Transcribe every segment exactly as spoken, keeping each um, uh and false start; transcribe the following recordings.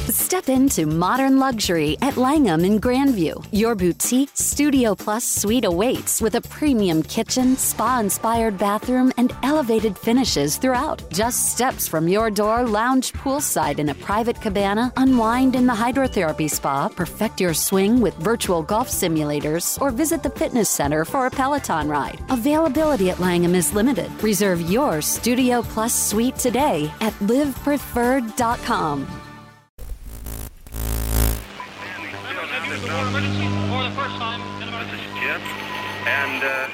Step into modern luxury at Langham in Grandview. Your boutique Studio Plus suite awaits with a premium kitchen, spa-inspired bathroom, and elevated finishes throughout. Just steps from your door, lounge poolside in a private cabana, unwind in the hydrotherapy spa, perfect your swing with virtual golf simulators, or visit the fitness center for a Peloton ride. Availability at Langham is limited. Reserve your Studio Plus suite today at live preferred dot com. For the first time in about This is Jim, and uh...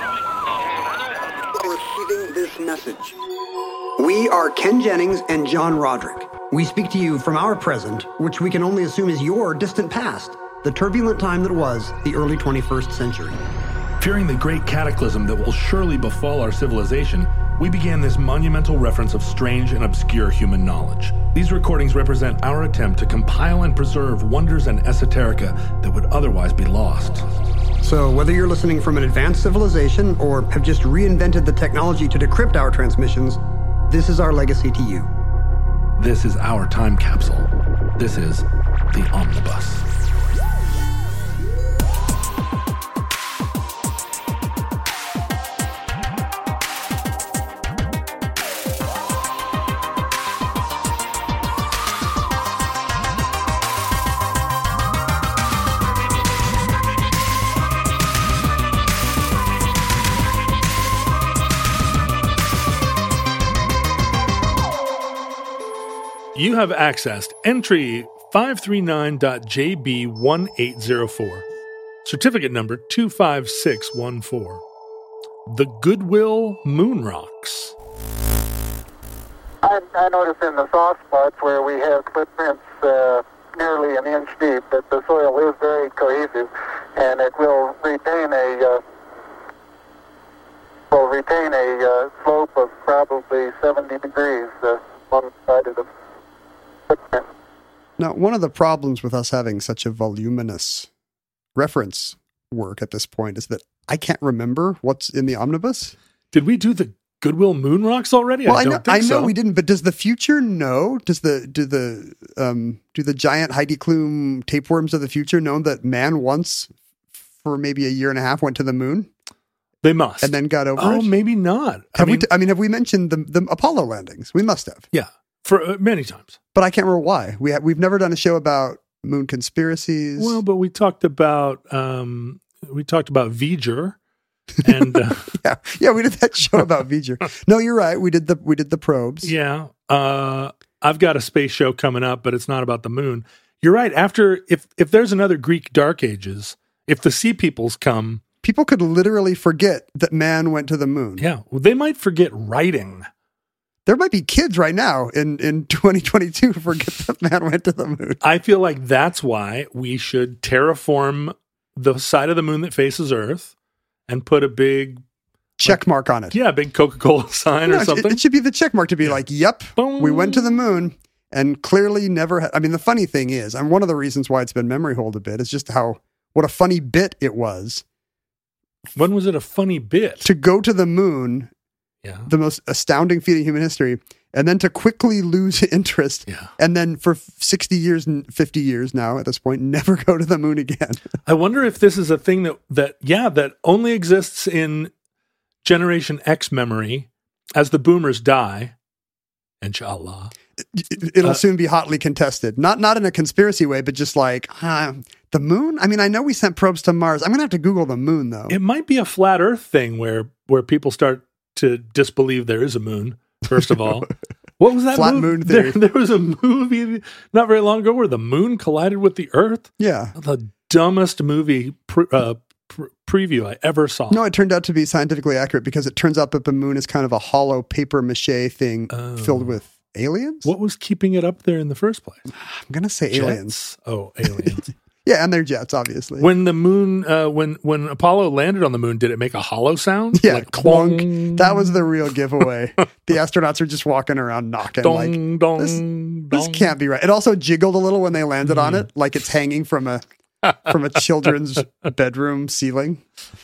receiving this message. We are Ken Jennings and John Roderick. We speak to you from our present, which we can only assume is your distant past, the turbulent time that was the early twenty-first century. Fearing the great cataclysm that will surely befall our civilization, we began this monumental reference of strange and obscure human knowledge. These recordings represent our attempt to compile and preserve wonders and esoterica that would otherwise be lost. So whether you're listening from an advanced civilization or have just reinvented the technology to decrypt our transmissions, this is our legacy to you. This is our time capsule. This is the Omnibus. You have accessed entry five three nine dot J B one eight zero four, certificate number two five six one four. The Goodwill Moon Rocks. I, I noticed in the soft spots where we have footprints uh, nearly an inch deep that the soil is very cohesive, and it will retain a uh, will retain a uh, slope of probably seventy degrees uh, on the side of the footprint. Now, one of the problems with us having such a voluminous reference work at this point is that I can't remember what's in the omnibus. Did we do the Goodwill Moon Rocks already? Well, I I, don't know, think I know so. we didn't, but does the future know? Does the do the um, do the giant Heidi Klum tapeworms of the future know that man once, for maybe a year and a half, went to the moon? They must, and then got over oh, it. Oh, maybe not. Have I mean, we? T- I mean, have we mentioned the the Apollo landings? We must have. Yeah, for uh, many times. But I can't remember why. We ha- we've never done a show about moon conspiracies. Well, but we talked about um, we talked about V'ger, and uh, yeah, yeah, we did that show about V'ger. No, you're right. We did the we did the probes. Yeah, uh, I've got a space show coming up, but it's not about the moon. You're right. After if if there's another Greek Dark Ages, if the Sea Peoples come, people could literally forget that man went to the moon. Yeah, well, they might forget writing. There might be kids right now in, in twenty twenty-two who forget that man went to the moon. I feel like that's why we should terraform the side of the moon that faces Earth and put a big check like, mark on it. Yeah, a big Coca-Cola sign no, or something. It, it should be the check mark to be yeah. like, yep, Boom. we went to the moon and clearly never had. I mean, the funny thing is, and one of the reasons why it's been memory hold a bit is just how, what a funny bit it was. When was it a funny bit? To go to the moon. Yeah. The most astounding feat in human history, and then to quickly lose interest, yeah. and then for sixty years and fifty years now at this point, never go to the moon again. I wonder if this is a thing that, that, yeah, that only exists in Generation X memory as the boomers die, inshallah. It'll uh, soon be hotly contested. Not not in a conspiracy way, but just like, uh, the moon? I mean, I know we sent probes to Mars. I'm going to have to Google the moon, though. It might be a flat Earth thing where, where people start to disbelieve there is a moon, first of all. What was that Flat movie? moon theory. There, there was a movie not very long ago where the moon collided with the Earth. Yeah. The dumbest movie pre- uh, pre- preview I ever saw. No, it turned out to be scientifically accurate because it turns out that the moon is kind of a hollow paper mache thing oh. filled with aliens. What was keeping it up there in the first place? I'm going to say Jets? aliens. Oh, aliens. Yeah, and they're jets, obviously. When the moon, uh, when when Apollo landed on the moon, did it make a hollow sound? Yeah, like clunk. Clong. That was the real giveaway. The astronauts are just walking around knocking. Dong, like, dong, this, dong. this can't be right. It also jiggled a little when they landed mm. on it, like it's hanging from a from a children's bedroom ceiling.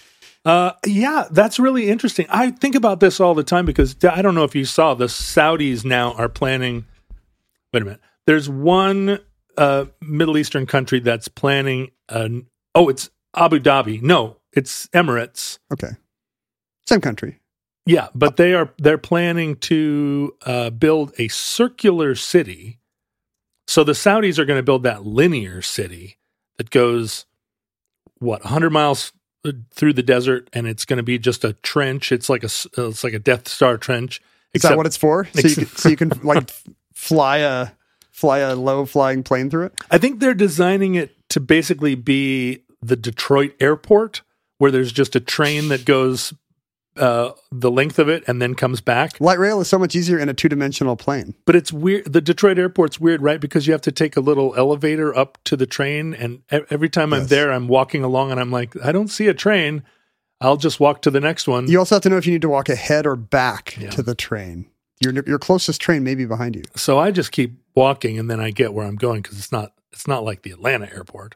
Uh, yeah, that's really interesting. I think about this all the time because I don't know if you saw, the Saudis now are planning. Wait a minute. There's one uh, Middle Eastern country that's planning. An, oh, it's Abu Dhabi. No, it's Emirates. Okay, same country. Yeah, but they are they're planning to uh, build a circular city. So the Saudis are going to build that linear city that goes what one hundred miles through the desert, and it's going to be just a trench. It's like a it's like a Death Star trench. Is that what it's for? So you can, so you can like fly a fly a low flying plane through it? I think they're designing it to basically be the Detroit airport, where there's just a train that goes uh, the length of it and then comes back. Light rail is so much easier in a two-dimensional plane. But it's weird. The Detroit airport's weird, right? Because you have to take a little elevator up to the train. And every time Yes. I'm there, I'm walking along and I'm like, I don't see a train. I'll just walk to the next one. You also have to know if you need to walk ahead or back Yeah. to the train. Your your closest train may be behind you. So I just keep walking and then I get where I'm going because it's not it's not like the Atlanta airport.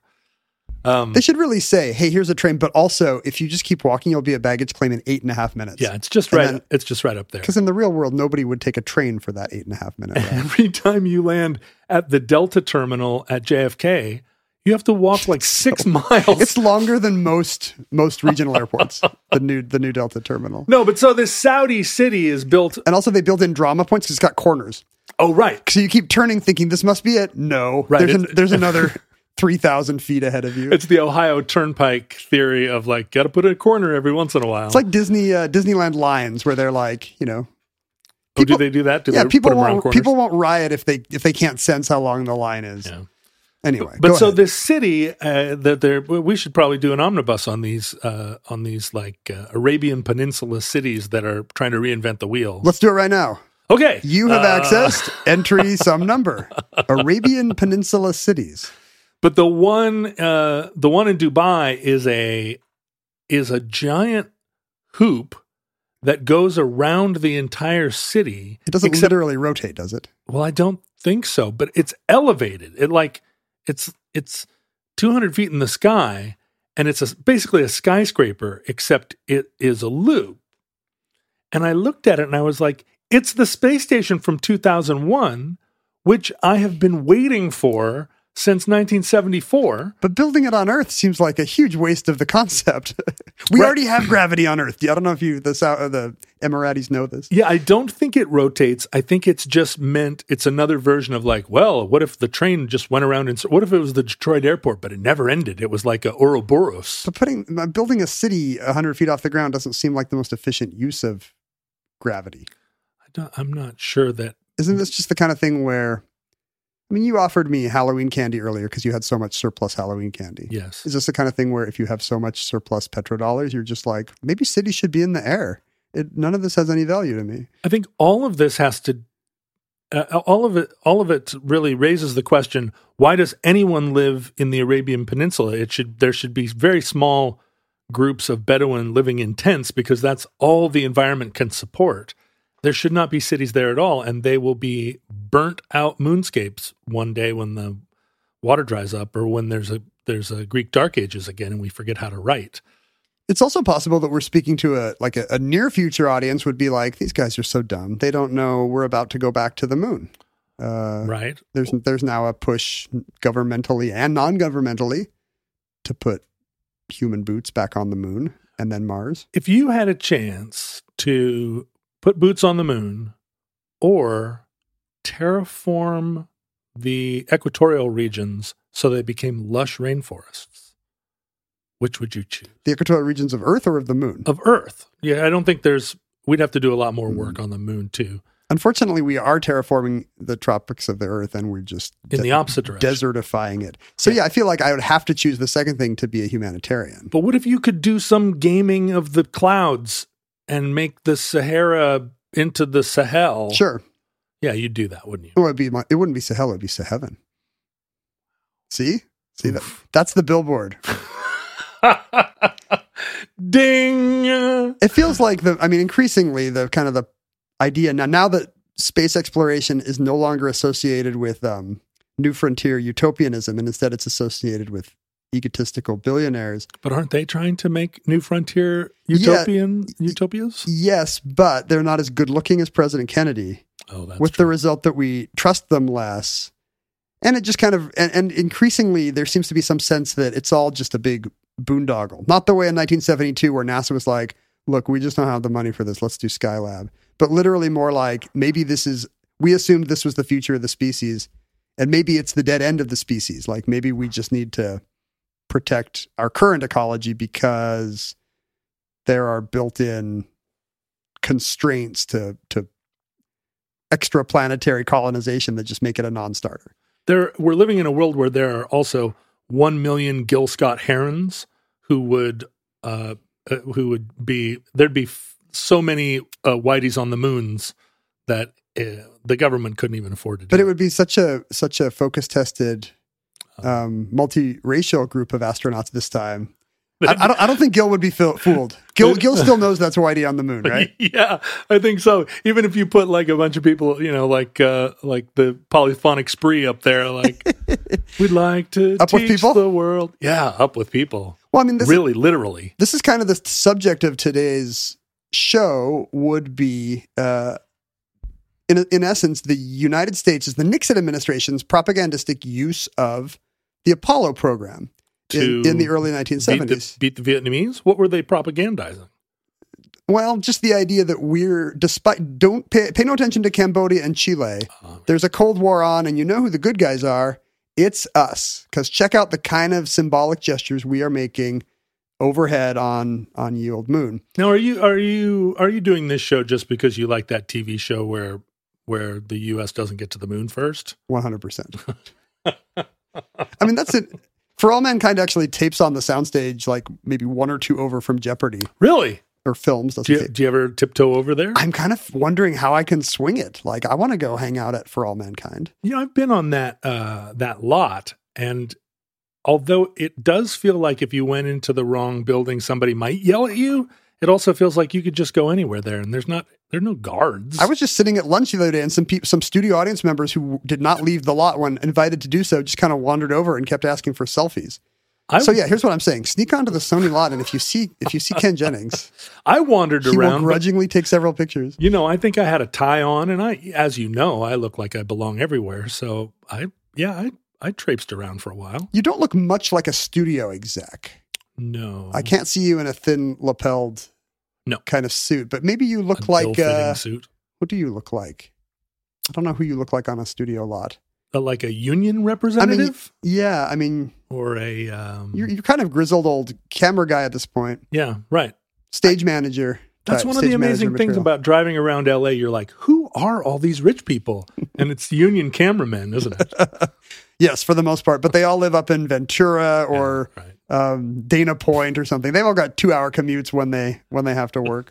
Um, They should really say, hey, here's a train, but also if you just keep walking, you'll be at baggage claim in eight and a half minutes. yeah, it's just And right. then- it's just right up there. Because in the real world, nobody would take a train for that eight and a half minute ride. Every time you land at the Delta terminal at J F K, you have to walk like six miles. It's longer than most most regional airports, the new the new Delta terminal. no, but so this Saudi city is built. And also they built in drama points because it's got corners. Oh, right. So you keep turning thinking, this must be it. No. Right, There's, an, it's- there's another three thousand feet ahead of you. It's the Ohio Turnpike theory of like, got to put a corner every once in a while. It's like Disney uh, Disneyland lines where they're like, you know, oh, do they do that? Do yeah, they people put them around won't corners? people won't riot if they if they can't sense how long the line is. Yeah. Anyway, But go so ahead. this city uh, that they're, we should probably do an omnibus on these uh, on these like uh, Arabian Peninsula cities that are trying to reinvent the wheel. Let's do it right now. Okay, You have Uh, accessed entry some number. Arabian Peninsula cities. But the one, uh, the one in Dubai is a is a giant hoop that goes around the entire city. It doesn't except- literally rotate, does it? Well, I don't think so, but it's elevated. It like it's it's two hundred feet in the sky, and it's a, basically a skyscraper, except it is a loop. And I looked at it and I was like, it's the space station from two thousand one, which I have been waiting for since nineteen seventy-four. But building it on Earth seems like a huge waste of the concept. we Right. already have gravity on Earth. I don't know if you the Sou- uh, the Emiratis know this. Yeah, I don't think it rotates. I think it's just meant, it's another version of like, well, what if the train just went around and, what if it was the Detroit airport, but it never ended? It was like a Ouroboros. But putting uh, building a city one hundred feet off the ground doesn't seem like the most efficient use of gravity. I don't, I'm not sure that, Isn't this just the kind of thing where, I mean, you offered me Halloween candy earlier because you had so much surplus Halloween candy. yes. Is this the kind of thing where if you have so much surplus petrodollars, you're just like, maybe cities should be in the air? It, none of this has any value to me. I think all of this has to, uh, all of it, all of it really raises the question: why does anyone live in the Arabian Peninsula? It should there should be very small groups of Bedouin living in tents because that's all the environment can support. There should not be cities there at all, and they will be burnt out moonscapes one day when the water dries up, or when there's a there's a Greek Dark Ages again, and we forget how to write. It's also possible that we're speaking to a like a, a near future audience would be like, these guys are so dumb. They don't know we're about to go back to the moon. Uh, Right? There's there's now a push governmentally and non-governmentally to put human boots back on the moon and then Mars. If you had a chance to put boots on the moon or terraform the equatorial regions so they became lush rainforests, which would you choose? The equatorial regions of Earth or of the moon? Of Earth. Yeah, I don't think there's, we'd have to do a lot more work on the moon too. Unfortunately, we are terraforming the tropics of the Earth and we're just In the opposite direction. desertifying it. So yeah, I feel like I would have to choose the second thing to be a humanitarian. But what if you could do some gaming of the clouds and make the Sahara into the Sahel? Sure. Yeah, you'd do that, wouldn't you? It would be my, it wouldn't be Sahel, it would be Saheaven. See? See that? That's the billboard. Ding! It feels like the, I mean, increasingly the kind of the idea now, now that space exploration is no longer associated with um, new frontier utopianism, and instead it's associated with egotistical billionaires. But aren't they trying to make new frontier utopian utopias? Yes, but they're not as good looking as President Kennedy, Oh, that's with true. the result that we trust them less And it just kind of, and, and increasingly, there seems to be some sense that it's all just a big boondoggle. Not the way in nineteen seventy-two where NASA was like, look, we just don't have the money for this. Let's do Skylab. But literally more like, maybe this is, we assumed this was the future of the species, and maybe it's the dead end of the species. Like maybe we just need to protect our current ecology because there are built-in constraints to, to extraplanetary colonization that just make it a non-starter. There, we're living in a world where there are also one million Gil Scott Herons who would, uh, uh, who would be, there'd be f- so many uh, whiteys on the moons that uh, the government couldn't even afford to do. But it would be such a such a focus-tested, um, multiracial group of astronauts this time. I, I don't. I don't think Gil would be fil- fooled. Gil, Gil still knows that's Whitey on the moon, right? Yeah, I think so. Even if you put like a bunch of people, you know, like uh, like the polyphonic spree up there, like we'd like to Up with teach people? the world. Yeah, up with people. Well, I mean, this, really, literally. this is kind of the subject of today's show. Would be, uh, in in essence, the United States is the Nixon administration's propagandistic use of the Apollo program. In, in the early nineteen seventies. Beat the, beat the Vietnamese? What were they propagandizing? Well, just the idea that we're, despite, don't pay, pay no attention to Cambodia and Chile. Oh. There's a Cold War on, and you know who the good guys are. It's us. Because check out the kind of symbolic gestures we are making overhead on on ye old moon. Now, are you are you are you doing this show just because you like that T V show where where the U S doesn't get to the moon first? one hundred percent. I mean, that's it. For All Mankind actually tapes on the soundstage like maybe one or two over from Jeopardy. Really? Or films. Do you, do you ever tiptoe over there? I'm kind of wondering how I can swing it. Like, I want to go hang out at For All Mankind. You know, I've been on that uh, that lot, and although it does feel like if you went into the wrong building, somebody might yell at you, it also feels like you could just go anywhere there, and there's not there are no guards. I was just sitting at lunch the other day, and some people, some studio audience members who did not leave the lot when invited to do so, just kind of wandered over and kept asking for selfies. I, so yeah, here's what I'm saying: sneak onto the Sony lot, and if you see if you see Ken Jennings, I wandered he around, will grudgingly take several pictures. You know, I think I had a tie on, and I, as you know, I look like I belong everywhere. So I, yeah, I, I traipsed around for a while. You don't look much like a studio exec. No, I can't see you in a thin lapelled, no kind of suit, but maybe you look a like uh, suit. What do you look like? I don't know who you look like on a studio lot. Uh, like a union representative? I mean, yeah, I mean, or a um, you're you're kind of grizzled old camera guy at this point. Yeah, right. Stage manager. That's type, one of the amazing things material. about driving around L A. You're like, who are all these rich people? And it's union cameramen, isn't it? Yes, for the most part. But they all live up in Ventura or yeah, right. um, Dana Point or something. They've all got two hour commutes when they when they have to work.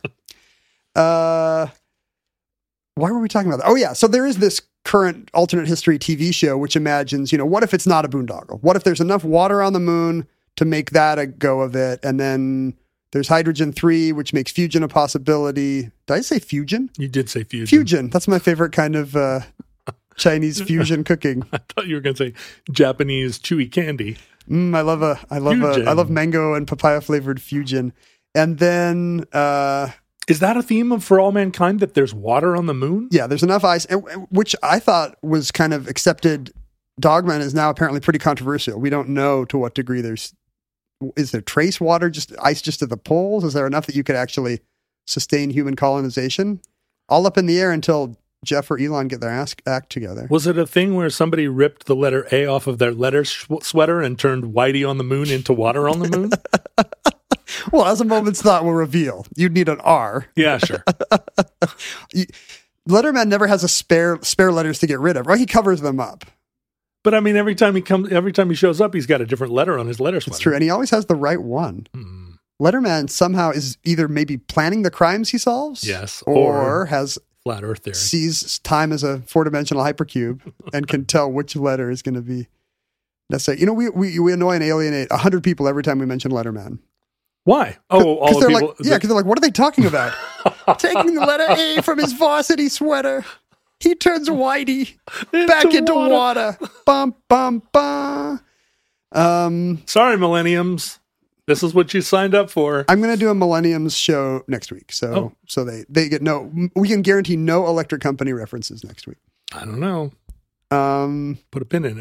uh, why were we talking about that? Oh yeah, so there is this current alternate history T V show which imagines, you know, what if it's not a boondoggle? What if there's enough water on the moon to make that a go of it, and then there's hydrogen three, which makes fusion a possibility. Did I say fusion? You did say fusion. Fusion. That's my favorite kind of uh, Chinese fusion cooking. I thought you were going to say Japanese chewy candy. Mm, I love a, I love a, I love mango and papaya flavored fusion. And then, uh, is that a theme of For All Mankind, that there's water on the moon? Yeah, there's enough ice, which I thought was kind of accepted dogma and is now apparently pretty controversial. We don't know to what degree there's, is there trace water, just ice just to the poles? Is there enough that you could actually sustain human colonization? All up in the air until Jeff or Elon get their ass, act together. Was it a thing where somebody ripped the letter A off of their letter sh- sweater and turned Whitey on the moon into water on the moon? Well, as a moment's thought will reveal, you'd need an R. Yeah, sure. you, Letterman never has a spare spare letters to get rid of, right? He covers them up. But I mean, every time he comes, every time he shows up, he's got a different letter on his letter sweater. It's true, and he always has the right one. Hmm. Letterman somehow is either maybe planning the crimes he solves, yes, or, or has flat Earth theory, sees time as a four-dimensional hypercube and can tell which letter is going to be necessary. You know, we we we annoy and alienate a hundred people every time we mention Letterman. Why? Oh, all the they're people. Like, yeah, because they're like, what are they talking about? Taking the letter A from his varsity sweater. He turns Whitey into back into water. water. Bum, bum, bum. Um, Sorry, millenniums. This is what you signed up for. I'm going to do a Millenniums show next week. So oh. so they, they get no, we can guarantee no electric company references next week. I don't know. Um, Put a pin in it.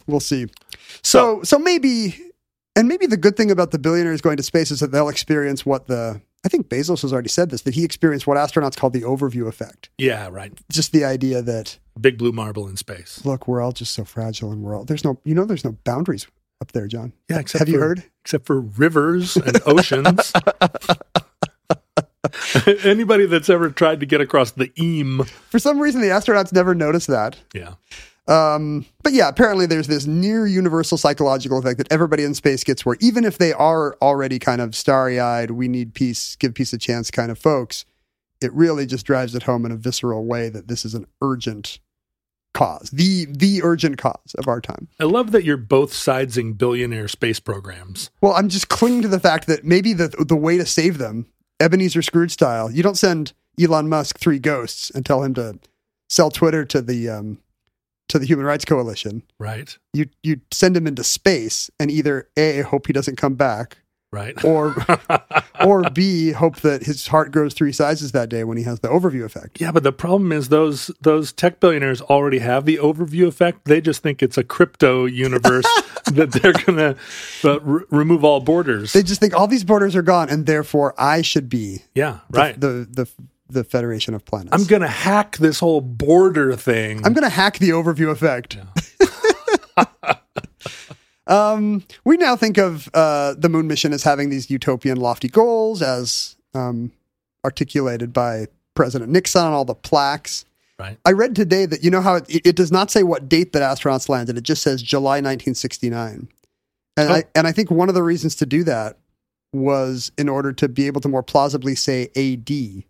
We'll see. So, so, so maybe, and maybe the good thing about the billionaires going to space is that they'll experience what the, I think Bezos has already said this, that he experienced what astronauts call the overview effect. Yeah, right. Just the idea that, big blue marble in space. Look, we're all just so fragile, and we're all, there's no, you know, there's no boundaries up there, John. Yeah, except Have for, you heard? Except for rivers and oceans. Anybody that's ever tried to get across the Eam. For some reason, the astronauts never noticed that. Yeah. Um, but yeah, apparently there's this near universal psychological effect that everybody in space gets where even if they are already kind of starry-eyed, we need peace, give peace a chance kind of folks, it really just drives it home in a visceral way that this is an urgent cause, the the urgent cause of our time. I love that you're both sidesing billionaire space programs. Well, I'm just clinging to the fact that maybe the the way to save them, Ebenezer Scrooge style, you don't send Elon Musk three ghosts and tell him to sell Twitter to the um, to the Human Rights Coalition. Right. You you send him into space and either A, hope he doesn't come back, right, or or B, hope that his heart grows three sizes that day when he has the overview effect. Yeah, but the problem is those those tech billionaires already have the overview effect. They just think it's a crypto universe that they're going to uh, r- remove all borders. They just think all these borders are gone, and therefore I should be. Yeah, the, right. The the the Federation of Planets. I'm going to hack this whole border thing. I'm going to hack the overview effect. Yeah. Um, we now think of uh, the moon mission as having these utopian lofty goals as um, articulated by President Nixon on all the plaques. Right. I read today that, you know how it, it does not say what date that astronauts landed. It just says July nineteen sixty-nine. And, Oh. I, and I think one of the reasons to do that was in order to be able to more plausibly say A D,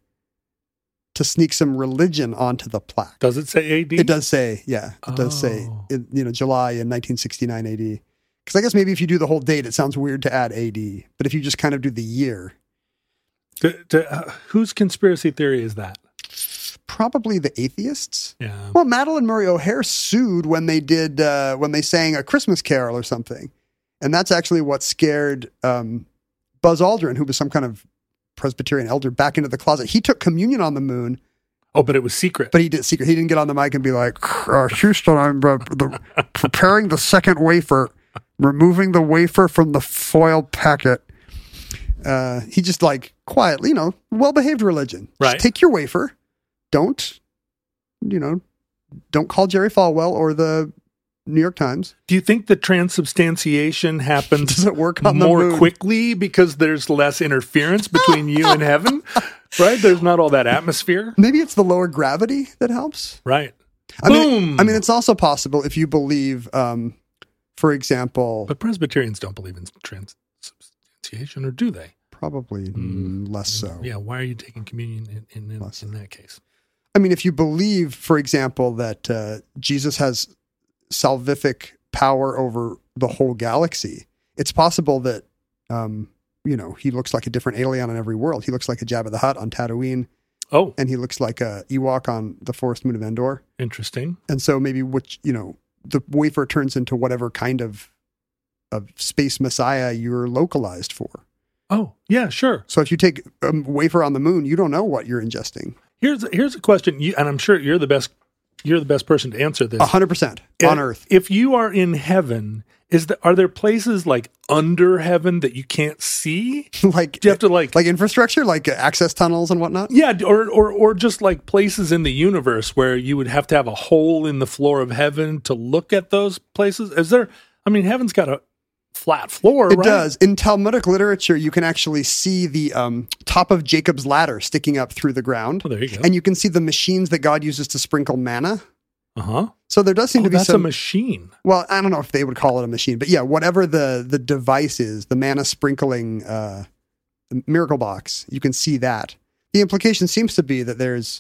to sneak some religion onto the plaque. Does it say A D? It does say, yeah, it does say, Oh. in, you know, July in nineteen sixty-nine A D. Because I guess maybe if you do the whole date, it sounds weird to add A D. But if you just kind of do the year. To, to, uh, whose conspiracy theory is that? Probably the atheists. Yeah. Well, Madeline Murray O'Hair sued when they did, uh, when they sang A Christmas Carol or something. And that's actually what scared um, Buzz Aldrin, who was some kind of Presbyterian elder, back into the closet. He took communion on the moon. Oh, but it was secret. But he did secret. He didn't get on the mic and be like, uh, Houston, I'm uh, the, preparing the second wafer, removing the wafer from the foil packet. Uh, he just like quietly, you know, well-behaved religion. Right. Just take your wafer. Don't, you know, don't call Jerry Falwell or the New York Times. Do you think the transubstantiation happens Does it work on the more moon? quickly because there's less interference between you and heaven? Right? There's not all that atmosphere. Maybe it's the lower gravity that helps. Right. I Boom. mean, I mean, it's also possible if you believe, um, for example, But Presbyterians don't believe in transubstantiation, or do they? probably mm, less so. Yeah. Why are you taking communion in, in, in, Less in that case? I mean, if you believe, for example, that uh, Jesus has salvific power over the whole galaxy, it's possible that, um, you know, he looks like a different alien on every world. He looks like a Jabba the Hutt on Tatooine, Oh, and he looks like a Ewok on the forest moon of Endor. interesting. And so maybe which, you know, the wafer turns into whatever kind of of space messiah you're localized for. Oh, yeah, sure. So if you take a wafer on the moon, you don't know what you're ingesting. Here's here's a question, you, and I'm sure you're the best. You're the best person to answer this. A hundred percent on Earth. If you are in heaven, is the, are there places like under heaven that you can't see? like, Do you have to like, like infrastructure, like uh, access tunnels and whatnot. yeah, or or or just like places in the universe where you would have to have a hole in the floor of heaven to look at those places? Is there? I mean, heaven's got a flat floor, It right? does. In Talmudic literature, you can actually see the um, top of Jacob's ladder sticking up through the ground. Oh, there you go. And you can see the machines that God uses to sprinkle manna. Uh huh. So there does seem Oh, to be that's some. a machine. Well, I don't know if they would call it a machine, but yeah, whatever the the device is, the manna sprinkling uh, miracle box, you can see that. The implication seems to be that there's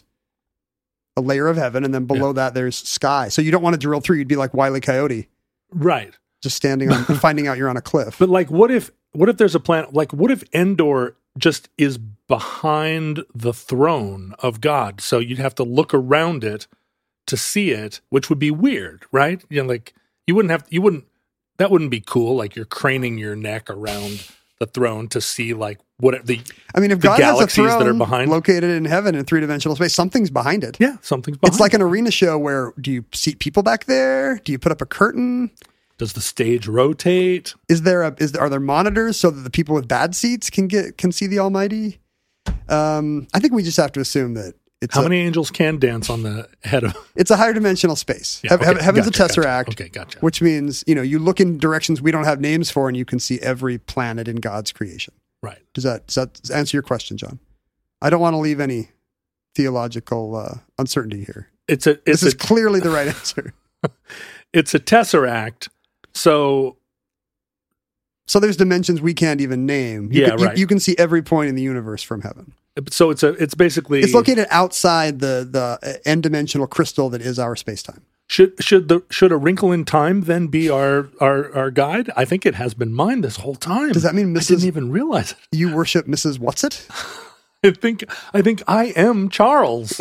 a layer of heaven, and then below Yeah. that there's sky. So you don't want to drill through. You'd be like Wile E. Coyote, Right. just standing on, finding out you're on a cliff. But like, what if what if there's a planet? Like, what if Endor just is behind the throne of God? So you'd have to look around it to see it, which would be weird, right? You know, like you wouldn't have you wouldn't that wouldn't be cool. Like you're craning your neck around the throne to see like what the I mean, if the God has a galaxies that are throne behind- located in heaven in three dimensional space, something's behind it. yeah something's behind. It's like an arena show where do you seat people back there? Do you put up a curtain? Does the stage rotate? Is there a is there, are there monitors so that the people with bad seats can get can see the Almighty? Um, I think we just have to assume that it's How a, many angels can dance on the head of? it's a higher dimensional space. Yeah, Heav- okay, Heaven's gotcha, a tesseract. Gotcha. Okay, gotcha. Which means, you know, you look in directions we don't have names for, and you can see every planet in God's creation. Right. Does that does that answer your question, John? I don't want to leave any theological uh, uncertainty here. It's a. It's This a, is clearly the right answer. It's a tesseract. So So there's dimensions we can't even name. You Yeah, can, you- right. You, can see every point in the universe from heaven. so it's a. It's basically. It's located outside the the n-dimensional crystal that is our space-time. Should should the should a wrinkle in time then be our our our guide? I think it has been mine this whole time. Does that mean I Missus didn't even realize it. You worship Missus What's-It? I think I think I am Charles.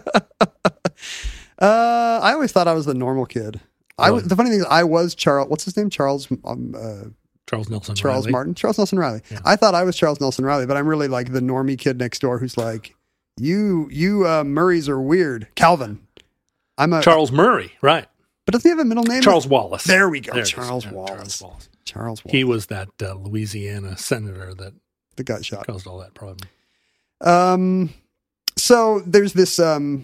Uh, I always thought I was the normal kid. I Really? was, the funny thing is, I was Charles. What's his name? Charles. Um, uh, Charles Nelson. Charles Riley. Martin. Charles Nelson Riley. I thought I was Charles Nelson Riley, but I'm really like the normie kid next door who's like, you, you uh, Murrays are weird. Calvin. I'm a Charles Murray, right? But doesn't he have a middle name? Charles Wallace. There we go. There it is. Charles Yeah, Wallace. Charles Wallace. Charles Wallace. He was that uh, Louisiana senator that the gut shot. caused all that problem. Um, so there's this, um,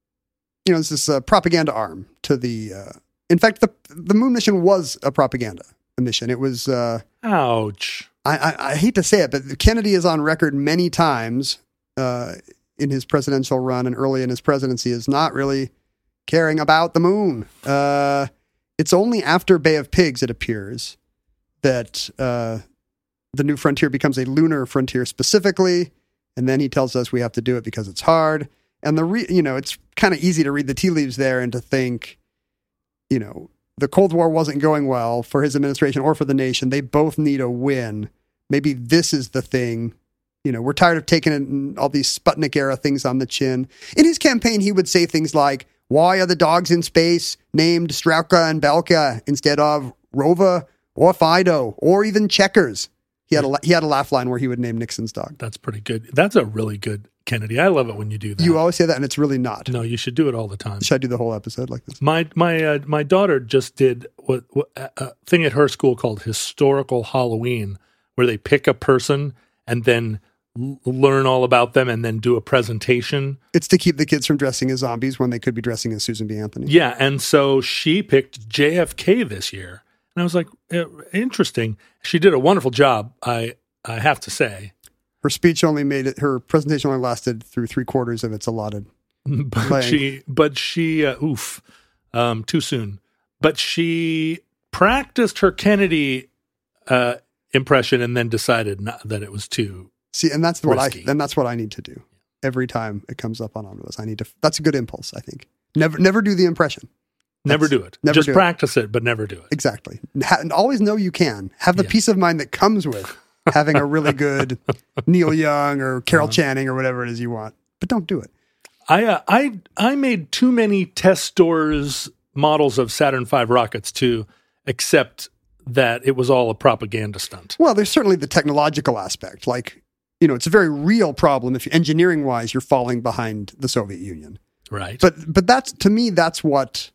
you know, there's this uh, propaganda arm to the. Uh, in fact, the the moon mission was a propaganda mission. It was. Uh, Ouch. I, I, I hate to say it, but Kennedy is on record many times uh, in his presidential run and early in his presidency as not really caring about the moon. Uh, it's only after Bay of Pigs, it appears, that uh, the new frontier becomes a lunar frontier specifically. And then he tells us we have to do it because it's hard. And the re- you know, it's kind of easy to read the tea leaves there and to think, you know, the Cold War wasn't going well for his administration or for the nation. They both need a win. Maybe this is the thing. You know, we're tired of taking all these Sputnik era things on the chin. In his campaign, he would say things like, why are the dogs in space named Strauka and Belka instead of Rova or Fido or even Checkers? He had a he had a laugh line where he would name Nixon's dog. That's pretty good. That's a really good Kennedy. I love it when you do that. You always say that, and it's really not. No, you should do it all the time. Should I do the whole episode like this? My my uh, my daughter just did what, what a thing at her school called Historical Halloween, where they pick a person and then l- learn all about them and then do a presentation. It's to keep the kids from dressing as zombies when they could be dressing as Susan B. Anthony. Yeah, and so she picked J F K this year, and I was like, eh, interesting. She did a wonderful job. I I have to say. Her speech only made it. Her presentation only lasted through three quarters of its allotted. But Like- she, but she, uh, oof, um, too soon. But she practiced her Kennedy uh, impression and then decided not, that it was too. See, and that's what I Risky. and that's what I need to do every time it comes up on Omnibus. I need to. That's a good impulse. I think. Never, never do the impression. Never That's- do it. never Just do it. practice it. but never do it. Exactly. Ha- and always know you can have the Yeah. peace of mind that comes with having a really good Neil Young or Carol Uh-huh. Channing or whatever it is you want. But don't do it. I uh, I I made too many test stores models of Saturn V rockets to accept that it was all a propaganda stunt. Well, there's certainly the technological aspect. Like, you know, it's a very real problem if engineering wise you're falling behind the Soviet Union. Right. But but that's to me that's what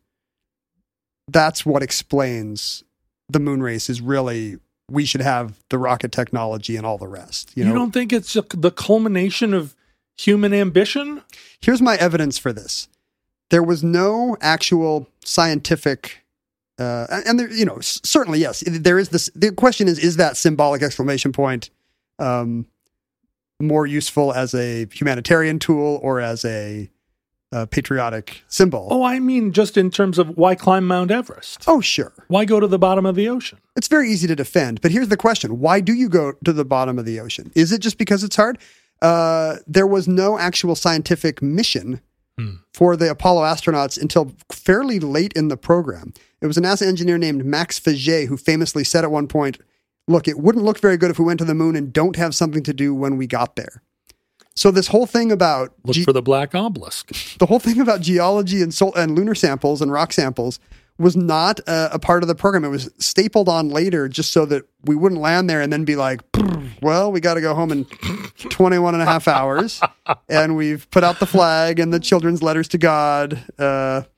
that's what explains the moon race is really we should have the rocket technology and all the rest. You you know, don't think it's a, the culmination of human ambition? here's my evidence for this. There was no actual scientific, uh, and and there, you know, s- certainly yes, there is this. The question is, is that symbolic exclamation point um, more useful as a humanitarian tool or as a, uh patriotic symbol? Oh, I mean, just in terms of why climb Mount Everest? Oh, sure. Why go to the bottom of the ocean? It's very easy to defend, but here's the question. Why do you go to the bottom of the ocean? Is it just because it's hard? Uh, there was no actual scientific mission Hmm. for the Apollo astronauts until fairly late in the program. It was a NASA engineer named Max Faget who famously said at one point, look, it wouldn't look very good if we went to the moon and don't have something to do when we got there. So this whole thing about Look ge- for the black obelisk. the whole thing about geology and sol- and lunar samples and rock samples was not a, a part of the program. It was stapled on later just so that we wouldn't land there and then be like, well, we got to go home in twenty-one and a half hours and we've put out the flag and the children's letters to God. Uh,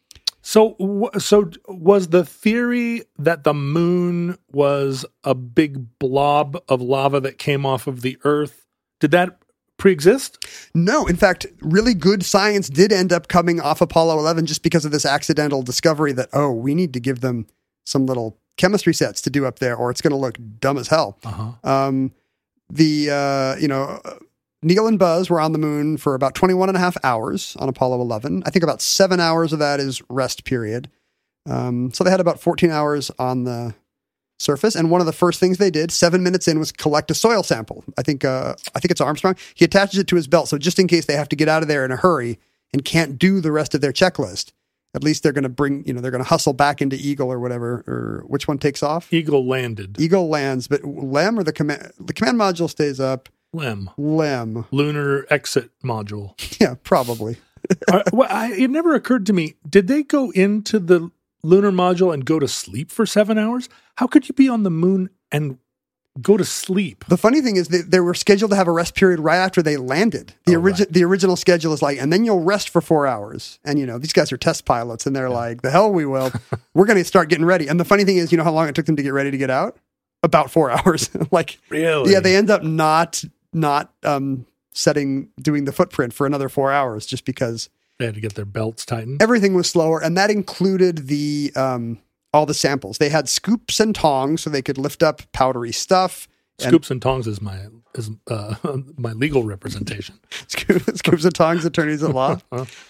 So, w- so was the theory that the moon was a big blob of lava that came off of the Earth? Did that pre-exist? No, in fact, really good science did end up coming off Apollo eleven just because of this accidental discovery that, oh, we need to give them some little chemistry sets to do up there or it's going to look dumb as hell. Uh-huh. Um, the, uh, you know, Neil and Buzz were on the moon for about twenty-one and a half hours on Apollo eleven. I think about seven hours of that is rest period. Um, so they had about fourteen hours on the surface. And one of the first things they did seven minutes in was collect a soil sample. I think, uh, I think it's Armstrong. He attaches it to his belt. So just in case they have to get out of there in a hurry and can't do the rest of their checklist, at least they're going to bring, you know, they're going to hustle back into Eagle or whatever, or which one takes off? Eagle landed. Eagle lands, but Lem or the command, the command module stays up. Lem. Lem. Lunar exit module. Yeah, probably. uh, well, I, it never occurred to me, did they go into the lunar module and go to sleep for seven hours? How could you be on the moon and go to sleep? The funny thing is they, they were scheduled to have a rest period right after they landed. The, Oh, origi- right. the original schedule is like, and then you'll rest for four hours. And, you know, these guys are test pilots and they're like, the hell we will. We're going to start getting ready. And the funny thing is, you know how long it took them to get ready to get out? About four hours. Like, Really? yeah, they end up not, not um, setting, doing the footprint for another four hours just because They had to get their belts tightened. everything was slower. And that included the, um, all the samples. They had scoops and tongs so they could lift up powdery stuff. And Scoops and tongs is my is uh, my legal representation. Scoops and tongs, attorneys at law.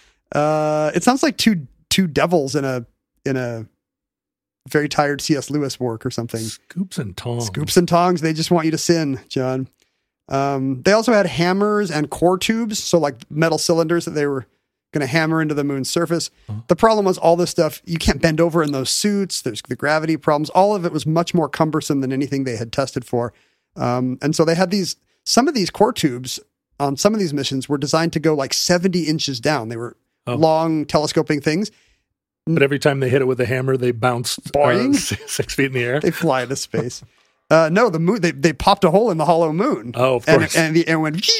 Uh, it sounds like two two devils in a in a very tired C S Lewis work or something. Scoops and tongs. Scoops and tongs, they just want you to sin, John. Um, they also had hammers and core tubes, so like metal cylinders that they were going to hammer into the moon's surface. Huh. The problem was all this stuff, you can't bend over in those suits. There's the gravity problems. All of it was much more cumbersome than anything they had tested for. Um, and so they had these, some of these core tubes on some of these missions were designed to go like seventy inches down. They were Oh. long telescoping things. But every time they hit it with a hammer, they bounced uh, Boing. six, six feet in the air. They fly into space. Uh, no, the moon, they, they popped a hole in the hollow moon. Oh, of and, course. And, the, and went,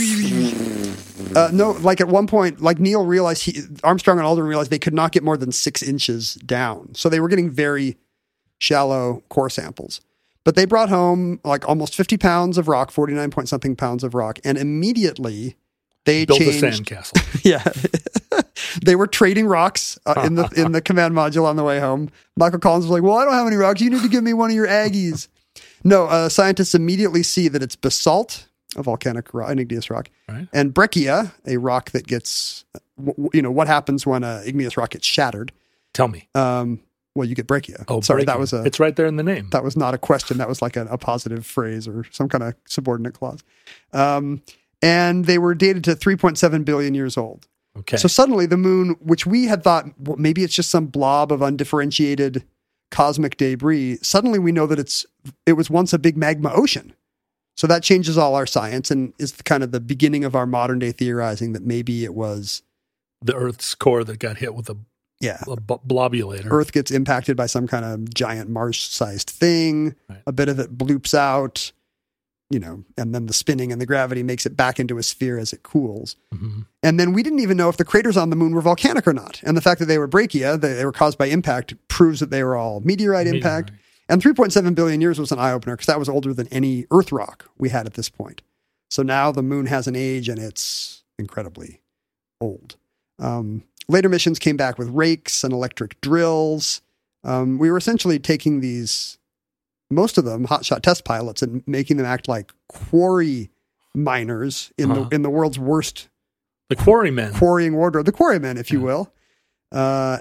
uh, no, like at one point, like Neil realized, he, Armstrong and Aldrin realized they could not get more than six inches down. So they were getting very shallow core samples. But they brought home like almost fifty pounds of rock, forty-nine point something pounds of rock. And immediately they Built changed. a sandcastle. Yeah. They were trading rocks uh, in the in the command module on the way home. Michael Collins was like, well, I don't have any rocks. You need to give me one of your Aggies. No, uh, scientists immediately see that it's basalt, a volcanic rock, an igneous rock, Right. and breccia, a rock that gets, w- w- you know, what happens when an igneous rock gets shattered? Tell me. Um, well, you get breccia. Oh, sorry, that breaking. was a It's right there in the name. that was not a question. That was like a, a positive phrase or some kind of subordinate clause. Um, and they were dated to three point seven billion years old. Okay. So suddenly the moon, which we had thought well, maybe it's just some blob of undifferentiated cosmic debris, suddenly we know that it's it was once a big magma ocean. So that changes all our science and is kind of the beginning of our modern day theorizing that maybe it was, the Earth's core that got hit with a, yeah, a b- blobulator. Earth gets impacted by some kind of giant Mars-sized thing. Right. A bit of it bloops out, you know, and then the spinning and the gravity makes it back into a sphere as it cools. Mhm. And then we didn't even know if the craters on the moon were volcanic or not. And the fact that they were breccia, that they were caused by impact, proves that they were all meteorite, Meteorite. impact. And three point seven billion years was an eye-opener because that was older than any Earth rock we had at this point. So now the moon has an age and it's incredibly old. Um, later missions came back with rakes and electric drills. Um, we were essentially taking these, most of them, hotshot test pilots, and making them act like quarry miners in Uh-huh. the in the world's worst The quarrymen. quarrying wardrobe, the quarrymen, if you Yeah. will. Uh,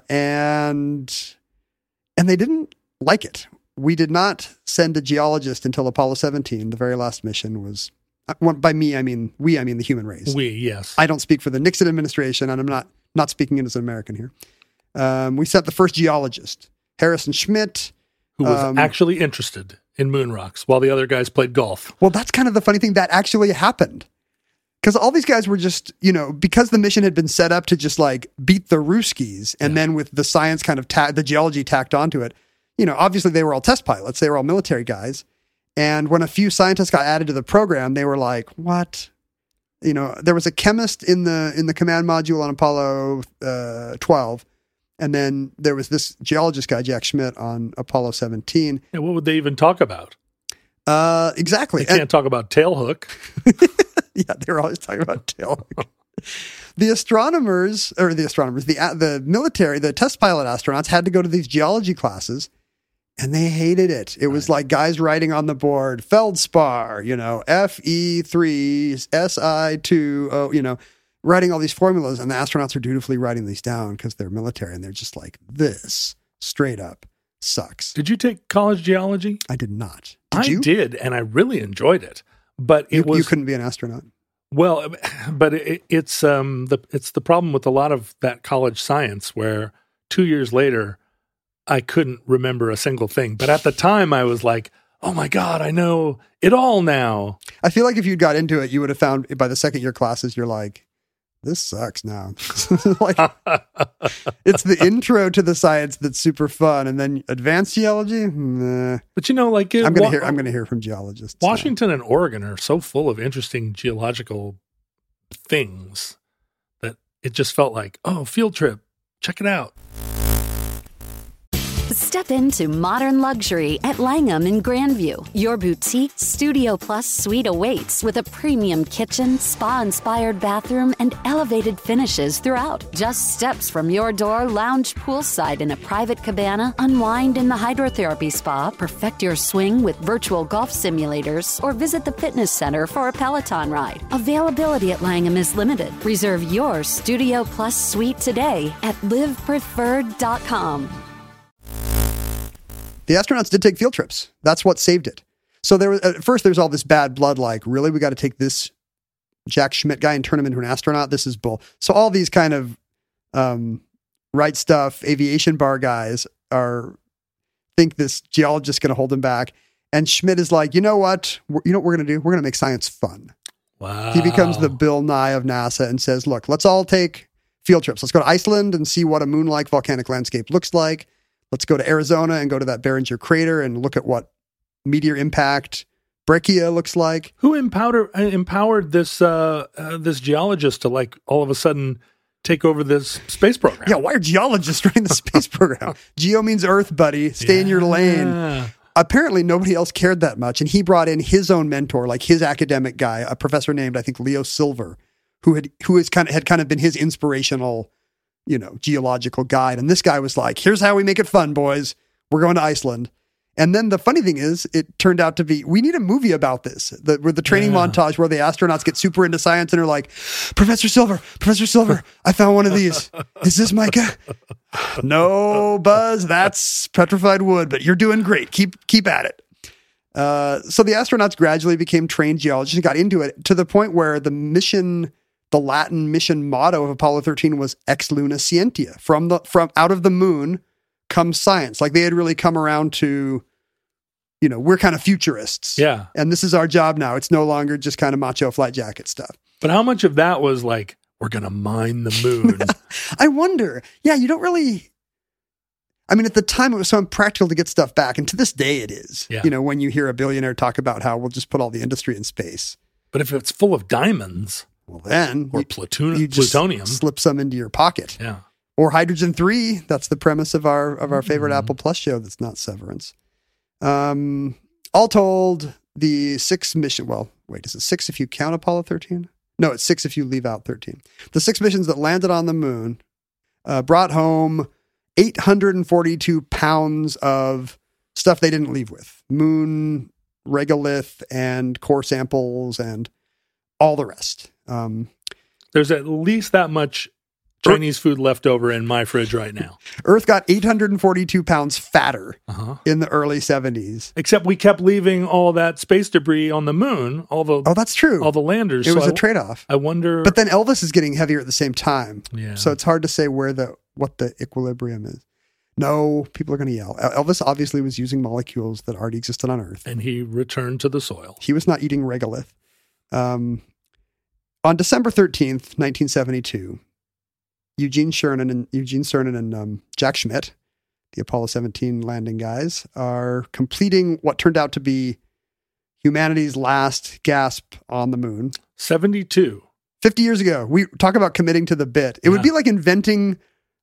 and and they didn't like it. We did not send a geologist until Apollo seventeen. The very last mission was, uh, well, by me, I mean, we, I mean the human race. we, yes. I don't speak for the Nixon administration, and I'm not not speaking as an American here. Um, we sent the first geologist, Harrison Schmitt. Who was um, actually interested in moon rocks while the other guys played golf. Well, that's kind of the funny thing that actually happened. Because all these guys were just, you know, because the mission had been set up to just like beat the Ruskies, and Yeah. then with the science kind of, ta- the geology tacked onto it, you know, obviously they were all test pilots. They were all military guys. And when a few scientists got added to the program, they were like, what? You know, there was a chemist in the in the command module on Apollo uh, twelve, And then there was this geologist guy, Jack Schmitt, on Apollo seventeen. Yeah, what would they even talk about? Uh, exactly. They can't And, talk about tailhook. yeah, they were always talking about tailhook. The astronomers, or the astronomers, the the military, the test pilot astronauts had to go to these geology classes, and they hated it. It was like guys writing on the board, feldspar, you know, F E three, S I two, oh, you know, writing all these formulas, and the astronauts are dutifully writing these down because they're military, and they're just like, this straight up sucks. Did you take college geology? I did not. Did I you? did, and I really enjoyed it. But it You, was you couldn't be an astronaut. well, but it, it's um the it's the problem with a lot of that college science where two years later I couldn't remember a single thing. But at the time I was like, oh my God, I know it all now. I feel like if you got into it, you would have found by the second year classes, you're like, this sucks now. Like, it's the intro to the science that's super fun, and then advanced geology. Nah. But you know, like I'm gonna Wa- hear. I'm gonna hear from geologists. now. Washington and Oregon are so full of interesting geological things that it just felt like, oh, field trip, check it out. Step into modern luxury at Langham in Grandview. Your boutique Studio Plus suite awaits with a premium kitchen, spa-inspired bathroom, and elevated finishes throughout. Just steps from your door, lounge poolside in a private cabana, unwind in the hydrotherapy spa, perfect your swing with virtual golf simulators, or visit the fitness center for a Peloton ride. Availability at Langham is limited. Reserve your Studio Plus suite today at live preferred dot com. The astronauts did take field trips. That's what saved it. So there was, at first there's all this bad blood, like, really, we got to take this Jack Schmitt guy and turn him into an astronaut? This is bull. So all these kind of um, right stuff, aviation bar guys are think this geologist is going to hold him back. And Schmitt is like, you know what? We're, you know what we're going to do? We're going to make science fun. Wow. He becomes the Bill Nye of NASA and says, look, let's all take field trips. Let's go to Iceland and see what a moon-like volcanic landscape looks like. Let's go to Arizona and go to that Barringer crater and look at what meteor impact breccia looks like. Who empowered empowered this uh, uh, this geologist to like all of a sudden take over this space program? Yeah, why are geologists running the space program? Geo means Earth, buddy. Stay yeah. in your lane. Apparently, nobody else cared that much, and he brought in his own mentor, like his academic guy, a professor named I think Leo Silver, who had who is kind of had kind of been his inspirational, you know, geological guide. And this guy was like, here's how we make it fun, boys. We're going to Iceland. And then the funny thing is, it turned out to be, we need a movie about this, the, with the training yeah. montage where the astronauts get super into science and are like, Professor Silver, Professor Silver, I found one of these. Is this Micah? No, Buzz, that's petrified wood, but you're doing great. Keep, keep at it. Uh, so the astronauts gradually became trained geologists and got into it to the point where the mission, the Latin mission motto of Apollo thirteen was Ex Luna Scientia. From the from out of the moon comes science. Like they had really come around to, you know, we're kind of futurists. Yeah. And this is our job now. It's no longer just kind of macho flight jacket stuff. But how much of that was like, we're going to mine the moon? I wonder. Yeah, you don't really. I mean, at the time, it was so impractical to get stuff back. And to this day, it is. Yeah. You know, when you hear a billionaire talk about how we'll just put all the industry in space. But if it's full of diamonds, well, then. Or you, platoon- you just plutonium. Slip some into your pocket. Yeah. Or hydrogen three. That's the premise of our of our favorite mm-hmm. Apple Plus show that's not Severance. Um, all told, the six mission, well, wait, is it six if you count Apollo thirteen? No, it's six if you leave out thirteen. The six missions that landed on the moon uh, brought home eight hundred forty-two pounds of stuff they didn't leave with. Moon, regolith, and core samples, and all the rest. Um, There's at least that much Chinese food left over in my fridge right now. Earth got eight hundred forty-two pounds fatter uh-huh. in the early seventies. Except we kept leaving all that space debris on the moon. All the oh, that's true. All the landers. It so was I, a trade-off. I wonder. But then Elvis is getting heavier at the same time. Yeah. So it's hard to say where the what the equilibrium is. No, people are going to yell. Elvis obviously was using molecules that already existed on Earth. And he returned to the soil. He was not eating regolith. Um, on December thirteenth, nineteen seventy-two, Eugene Cernan and Eugene Cernan and um, Jack Schmitt, the Apollo seventeen landing guys, are completing what turned out to be humanity's last gasp on the moon. seventy-two. fifty years ago. We talk about committing to the bit. It yeah. would be like inventing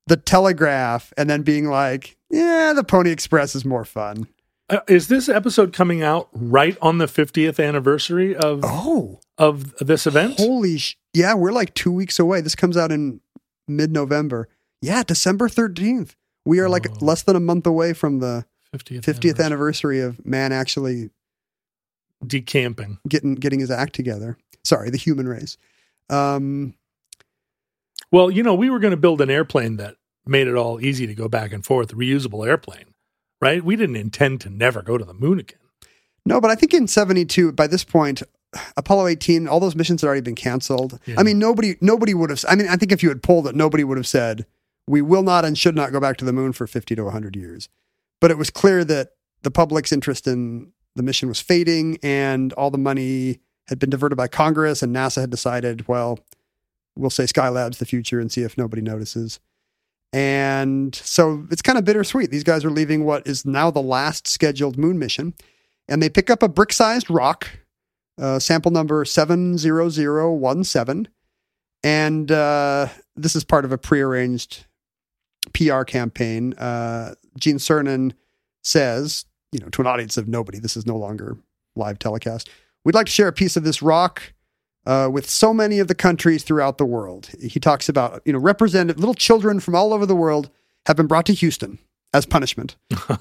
the Telegraph, and then being like, yeah, the Pony Express is more fun. Uh, is this episode coming out right on the fiftieth anniversary of Oh, of this event? holy sh! Yeah, we're like two weeks away. This comes out in mid-November. Yeah, December thirteenth. We are like Oh. less than a month away from the fiftieth, fiftieth anniversary. anniversary of man actually Decamping. getting getting his act together. Sorry, the human race. Um, Well, you know, we were going to build an airplane that made it all easy to go back and forth, a reusable airplane, right? We didn't intend to never go to the moon again. no, but I think in seventy-two, by this point, Apollo eighteen, all those missions had already been canceled. Yeah. I mean, nobody nobody would have. I mean, I think if you had polled it, nobody would have said we will not and should not go back to the moon for fifty to one hundred years. But it was clear that the public's interest in the mission was fading, and all the money had been diverted by Congress, and NASA had decided, well, we'll say Skylab's the future and see if nobody notices. And so it's kind of bittersweet. These guys are leaving what is now the last scheduled moon mission, and they pick up a brick-sized rock, uh, sample number seven zero zero one seven, and uh, this is part of a prearranged P R campaign. Uh, Gene Cernan says, you know, to an audience of nobody, this is no longer live telecast, we'd like to share a piece of this rock uh, with so many of the countries throughout the world. He talks about, you know, representative little children from all over the world have been brought to Houston as punishment.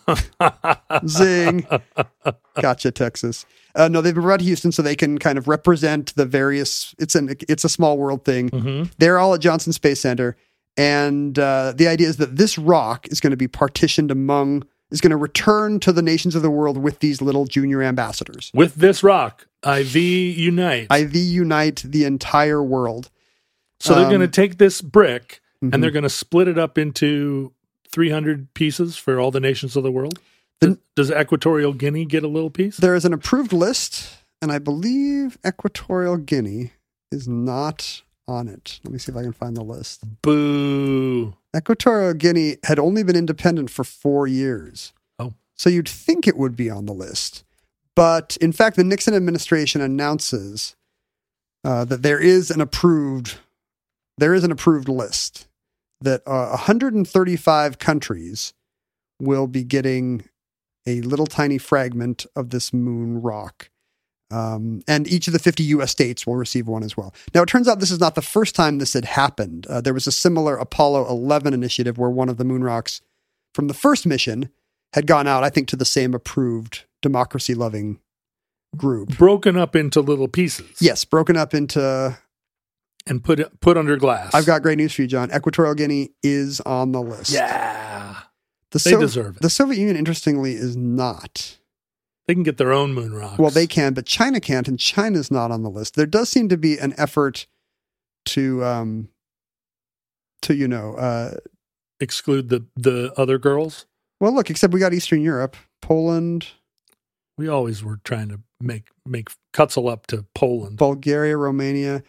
Zing. Gotcha, Texas. Uh, no, they've been brought to Houston so they can kind of represent the various, it's an, it's a small world thing. Mm-hmm. They're all at Johnson Space Center. And uh, the idea is that this rock is going to be partitioned among, is going to return to the nations of the world with these little junior ambassadors. With this rock, I V unite. I V unite the entire world. so they're um, going to take this brick mhm. and they're going to split it up into three hundred pieces for all the nations of the world. The- Does, does Equatorial Guinea get a little piece? There is an approved list, and I believe Equatorial Guinea is not on it. Let me see if I can find the list. Boo. Equatorial Guinea had only been independent for four years. Oh. So you'd think it would be on the list. But in fact, the Nixon administration announces uh, that there is an approved, there is an approved list that uh, one hundred thirty-five countries will be getting a little tiny fragment of this moon rock. Um, and each of the fifty U S states will receive one as well. Now, it turns out this is not the first time this had happened. Uh, there was a similar Apollo eleven initiative where one of the moon rocks from the first mission had gone out, I think, to the same approved democracy-loving group. Broken up into little pieces. Yes, broken up into... And put put under glass. I've got great news for you, John. Equatorial Guinea is on the list. Yeah. The They deserve it. The Soviet Union, interestingly, is not. They can get their own moon rocks. Well, they can, but China can't, and China's not on the list. There does seem to be an effort to, um, to you know, uh, exclude the, the other girls. well, look, except we got Eastern Europe, Poland, We always were trying to make make Cutzel up to Poland. Bulgaria, Romania.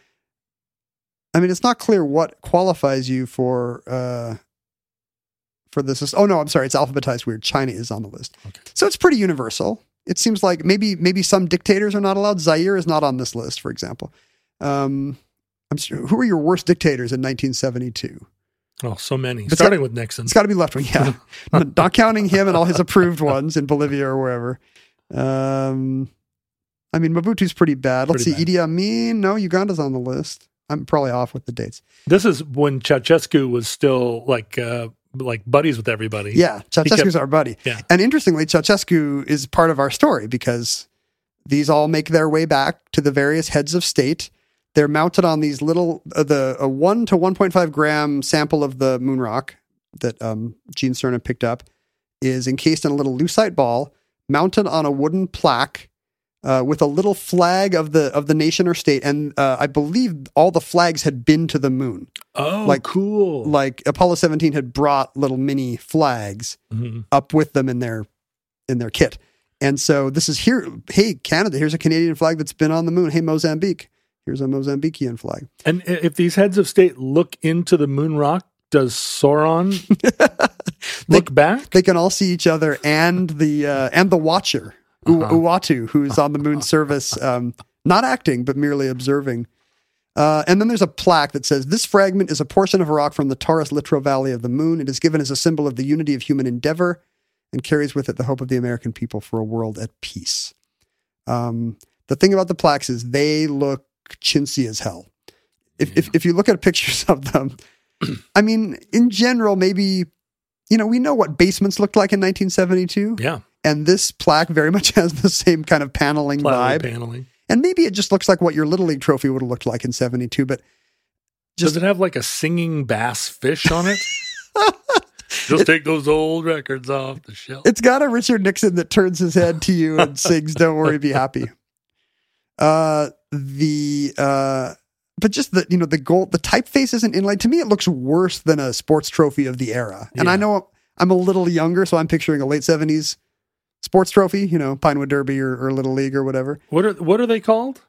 I mean, it's not clear what qualifies you for uh, for this. Oh no, I'm sorry, it's alphabetized weird. China is on the list, Okay. so it's pretty universal. It seems like maybe maybe some dictators are not allowed. Zaire is not on this list, for example. Um, I'm sure, who are your worst dictators in nineteen seventy-two? Oh, so many. But Starting got- with Nixon. It's got to be left wing, yeah. Not counting him and all his approved ones in Bolivia or wherever. Um, I mean, Mobutu's pretty bad. Let's Pretty see, Idi Amin. No, Uganda's on the list. I'm probably off with the dates. This is when Ceausescu was still like uh, like buddies with everybody. Yeah, Ceausescu's kept- our buddy. Yeah. And interestingly, Ceausescu is part of our story because these all make their way back to the various heads of state. They're mounted on these little, uh, the a one to one point five gram sample of the moon rock that um, Gene Cernan picked up is encased in a little lucite ball, mounted on a wooden plaque uh, with a little flag of the of the nation or state. And uh, I believe all the flags had been to the moon. Oh, Like- cool. Like Apollo seventeen had brought little mini flags Mhm. up with them in their in their kit. And so this is here. Hey, Canada, here's a Canadian flag that's been on the moon. Hey, Mozambique, here's a Mozambican flag. And i- if these heads of state look into the moon rock, does Sauron look back? They can all see each other and the uh, and the Watcher, U- Uh-huh. Uatu, who's on the moon surface, um, not acting but merely observing. Uh, and then there's a plaque that says, this fragment is a portion of a rock from the Taurus Littrow Valley of the Moon. It is given as a symbol of the unity of human endeavor and carries with it the hope of the American people for a world at peace. Um, the thing about the plaques is they look chintzy as hell. If, yeah. if if you look at pictures of them, I mean, in general, maybe, you know, we know what basements looked like in nineteen seventy-two. Yeah. And this plaque very much has the same kind of paneling Plywood vibe. Paneling. And maybe it just looks like what your Little League trophy would have looked like in seventy-two, but just... Does it have like a singing bass fish on it? Just it, take those old records off the shelf. It's got a Richard Nixon that turns his head to you and sings, "Don't worry, be happy." Uh, the, uh, but just the, you know, the gold, the typeface isn't inlaid. To me, it looks worse than a sports trophy of the era. And yeah. I know I'm a little younger, so I'm picturing a late seventies sports trophy, you know, Pinewood Derby or, or Little League or whatever. What are, what are they called?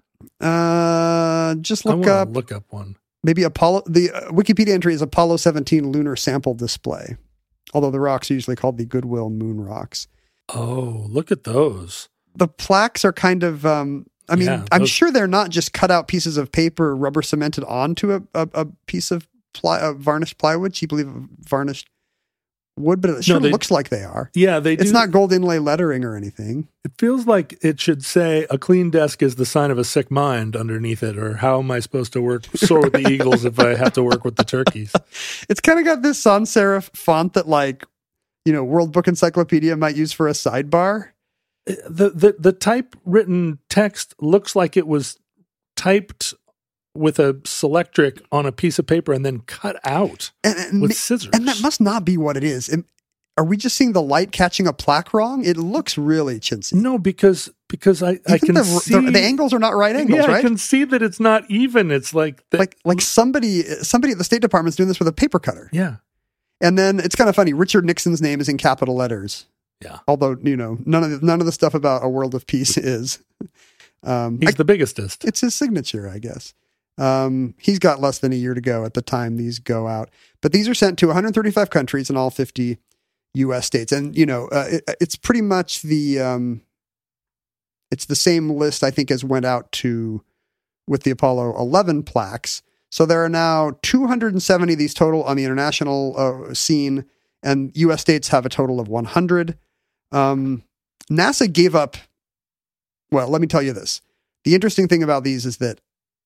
Uh, just look I up, look up one. Maybe Apollo, the uh, Wikipedia entry is Apollo seventeen lunar sample display. Although the rocks are usually called the Goodwill Moon Rocks. Oh, look at those. The plaques are kind of, um, I mean, Yeah, I'm those- sure they're not just cut out pieces of paper, rubber cemented onto a, a, a piece of ply, uh, varnished plywood, cheaply varnished wood, but it sure they- looks like they are. Yeah, they do. It's not gold inlay lettering or anything. It feels like it should say a clean desk is the sign of a sick mind underneath it, or how am I supposed to work soar with the Eagles if I have to work with the turkeys? It's kind of got this sans serif font that, like, you know, World Book Encyclopedia might use for a sidebar. The the the typewritten text looks like it was typed with a Selectric on a piece of paper and then cut out and, and, with scissors. And that must not be what it is. It, are we just seeing the light catching a plaque wrong? It looks really chintzy. No, because because I, I can the, see the, the angles are not right angles, yeah, right? I can see that it's not even. It's like the, like like somebody somebody at the State Department's doing this with a paper cutter. yeah. And then it's kind of funny. Richard Nixon's name is in capital letters. Yeah. Although, you know, none of the, none of the stuff about a world of peace is. Um, He's I, the biggestest. it's his signature, I guess. Um, he's got less than a year to go at the time these go out. But these are sent to one hundred thirty-five countries in all fifty U S states. And, you know, uh, it, it's pretty much the, um, it's the same list, I think, as went out to, with the Apollo eleven plaques. So there are now two hundred seventy of these total on the international uh, scene, and U S states have a total of one hundred. Um, NASA gave up, well, let me tell you this. The interesting thing about these is that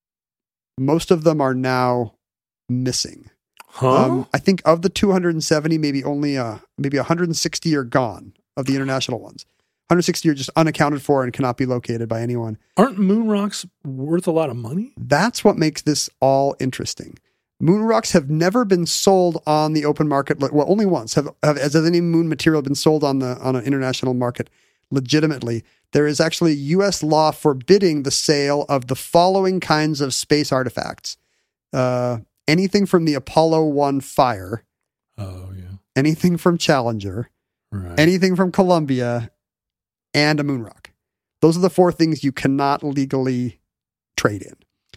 most of them are now missing. Huh? Um, I think of the two hundred seventy, maybe only uh, maybe one hundred sixty are gone of the international ones. one hundred sixty are just unaccounted for and cannot be located by anyone. Aren't moon rocks worth a lot of money? That's what makes this all interesting. Moon rocks have never been sold on the open market. Well, only once have, have has any moon material been sold on the on an international market legitimately. There is actually U S law forbidding the sale of the following kinds of space artifacts: uh, anything from the Apollo one fire, Oh yeah, anything from Challenger, right. anything from Columbia, and a moon rock. Those are the four things you cannot legally trade in.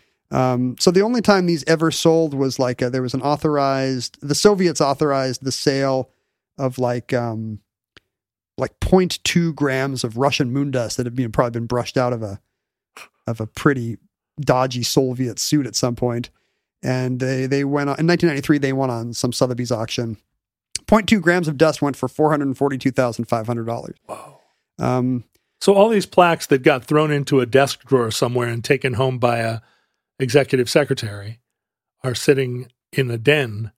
Um, so the only time these ever sold was like a, there was an authorized, the Soviets authorized the sale of like um, like zero point two grams of Russian moon dust that had been probably been brushed out of a of a pretty dodgy Soviet suit at some point. And they they went on in nineteen ninety-three. They went on some Sotheby's auction. zero point two grams of dust went for four hundred forty-two thousand five hundred dollars. Wow. Um, So all these plaques that got thrown into a desk drawer somewhere and taken home by a executive secretary are sitting in a den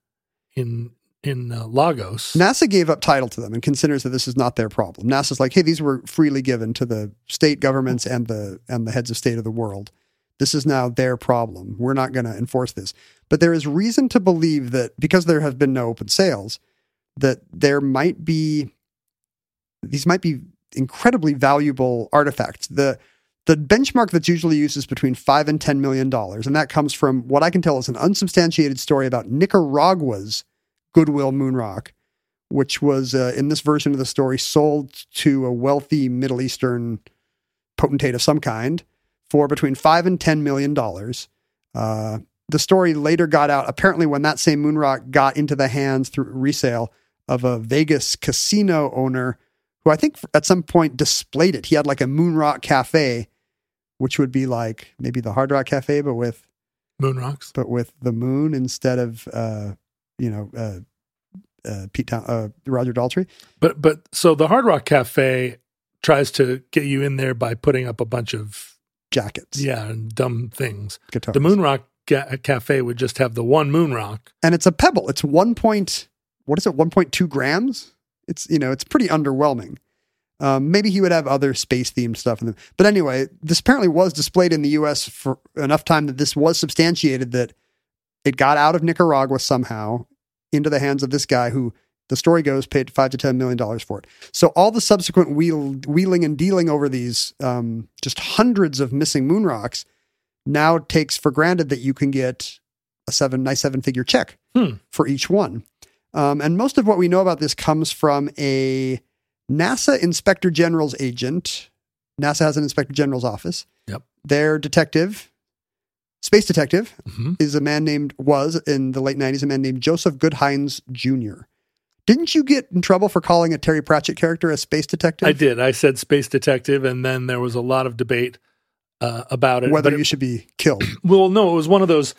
in in uh, Lagos. NASA gave up title to them and considers that this is not their problem. NASA's like, hey, these were freely given to the state governments and the and the heads of state of the world. This is now their problem. We're not going to enforce this. But there is reason to believe that because there have been no open sales, that there might be these might be incredibly valuable artifacts. The the benchmark that's usually used is between five and ten million dollars, and that comes from what I can tell is an unsubstantiated story about Nicaragua's Goodwill Moon Rock, which was uh, in this version of the story sold to a wealthy Middle Eastern potentate of some kind for between five and ten million dollars. Uh, the story later got out apparently when that same moon rock got into the hands through resale of a Vegas casino owner who I think at some point displayed it. He had like a Moon Rock Cafe, which would be like maybe the Hard Rock Cafe, but with Moon rocks. but with the moon instead of, uh, you know, uh, uh, Pete, Town- uh, Roger Daltrey. But but so the Hard Rock Cafe tries to get you in there by putting up a bunch of Jackets. yeah and dumb things. Guitars. The Moon Rock Ga- Cafe would just have the one moon rock. And it's a pebble. It's one point, what is it, one point two grams? It's, you know, it's pretty underwhelming. Um, maybe he would have other space-themed stuff in them. But anyway, this apparently was displayed in the U S for enough time that this was substantiated that it got out of Nicaragua somehow into the hands of this guy who, the story goes, paid five to ten million dollars for it. So all the subsequent wheel, wheeling and dealing over these um, just hundreds of missing moon rocks now takes for granted that you can get a seven, nice seven-figure check Hmm. for each one. Um, and most of what we know about this comes from a NASA Inspector General's agent. NASA has an Inspector General's office. Yep. Their detective, space detective, Mm-hmm. is a man named, was in the late nineties, a man named Joseph Goodhines Junior Didn't you get in trouble for calling a Terry Pratchett character a space detective? I did. I said space detective, and then there was a lot of debate uh, about it. Whether But you it- should be killed. Well, no, it was one of those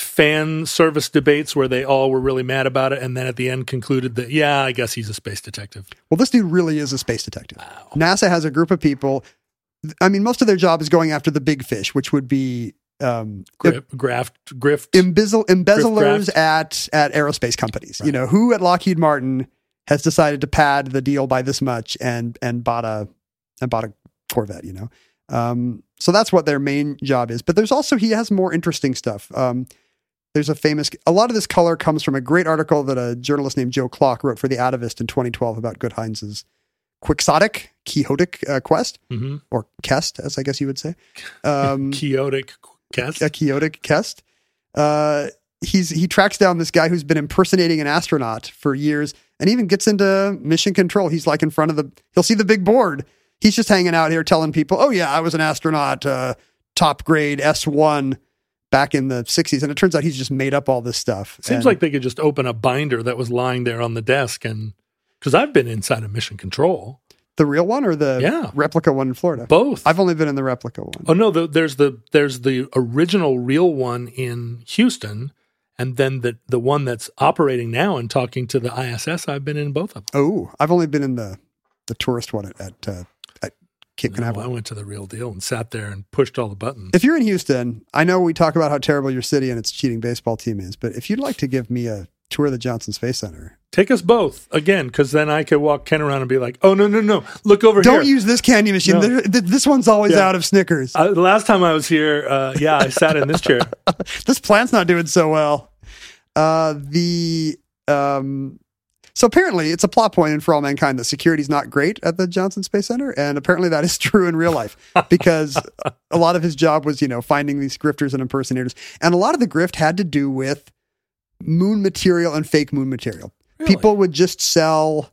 fan service debates where they all were really mad about it, and then at the end concluded that, yeah, I guess he's a space detective. Well, this dude really is a space detective. NASA has a group of people. I mean, most of their job is going after the big fish, which would be um, Grif, graft, grift. embezzle, embezzlers Grift at at aerospace companies. You know, who at Lockheed Martin has decided to pad the deal by this much and and bought a and bought a Corvette. You know, um, so that's what their main job is. But there's also, he has more interesting stuff. Um, there's a famous, a lot of this color comes from a great article that a journalist named Joe Clark wrote for the Atavist in twenty twelve about Goodhines's quixotic, quixotic uh, quest, Mm-hmm. or quest, as I guess you would say. Um, Chaotic cast. a chaotic quest. Uh, he's he tracks down this guy who's been impersonating an astronaut for years, and even gets into mission control. He's like in front of the, he'll see the big board. He's just hanging out here telling people, "Oh yeah, I was an astronaut, uh, top grade S one back in the sixties." And it turns out he's just made up all this stuff. Seems And- like they could just open a binder that was lying there on the desk, and because I've been inside of mission control. the real one or the Yeah. replica one in Florida. Both. I've only been in the replica one. Oh no, the, there's the there's the original real one in Houston, and then the the one that's operating now and talking to the I S S. I've been in both of them. Oh, I've only been in the the tourist one at at, uh, at Cape No, Canaveral. I went to the real deal and sat there and pushed all the buttons. If you're in Houston, I know we talk about how terrible your city and its cheating baseball team is, but if you'd like to give me a tour of the Johnson Space Center, Take us both again, because then I could walk Ken around and be like, "Oh no, no, no! Look over don't here." use this candy machine. No. There- th- This one's always Yeah. out of Snickers. Uh, the last time I was here, uh, yeah, I sat in this chair. This plant's not doing so well. Uh, the um, so apparently it's a plot point in For All Mankind that security's not great at the Johnson Space Center, and apparently that is true in real life because a lot of his job was, you know, finding these grifters and impersonators, and a lot of the grift had to do with moon material and fake moon material. Really? People would just sell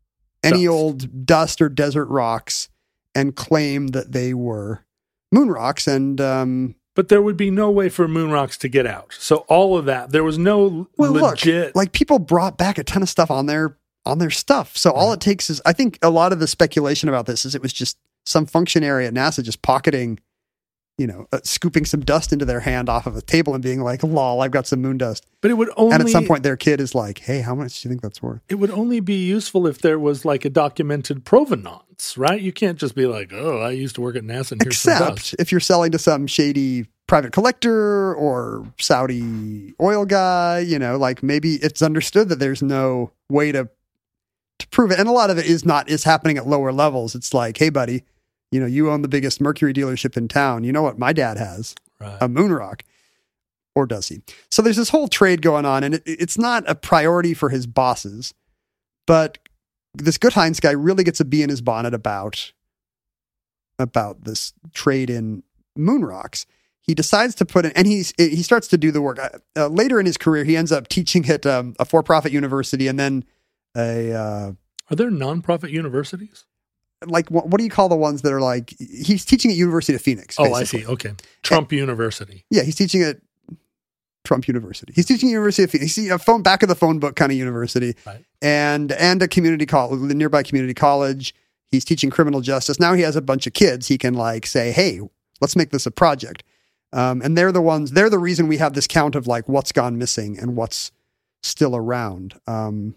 any Dust. old dust or desert rocks and claim that they were moon rocks, and um, But there would be no way for moon rocks to get out. So all of that, there was no well, legit. look, like people brought back a ton of stuff on their on their stuff. So all it takes is, I think, a lot of the speculation about this is it was just some functionary at NASA just pocketing, you know, uh, scooping some dust into their hand off of a table and being like, "Lol, I've got some moon dust." but it would only. And at some point, their kid is like, "Hey, how much do you think that's worth?" it would only be useful if there was like a documented provenance, right? You can't just be like, "Oh, I used to work at NASA and here's some Except dust." if you're selling to some shady private collector or Saudi oil guy, you know, like maybe it's understood that there's no way to to prove it. And a lot of it is not is happening at lower levels. It's like, "Hey buddy, you know, you own the biggest Mercury dealership in town. You know what my dad has? Right. A moon rock." Or does he? So there's this whole trade going on, and it, it's not a priority for his bosses, but this Goodhines guy really gets a bee in his bonnet about about this trade in moon rocks. He decides to put in, and he's he starts to do the work. Uh, later in his career, he ends up teaching at um, a for-profit university, and then a uh, Are there nonprofit universities? like what, what do you call the ones that are like? He's teaching at University of Phoenix. Oh, I basically. see. Okay. Trump University. Yeah, he's teaching at Trump University. He's teaching at University of Phoenix. He's a phone back of the phone book kind of university, Right. and and a community college, the nearby community college. He's teaching criminal justice. Now he has a bunch of kids. He can like say, "Hey, let's make this a project." Um, and they're the ones, they're the reason we have this count of like what's gone missing and what's still around. Um,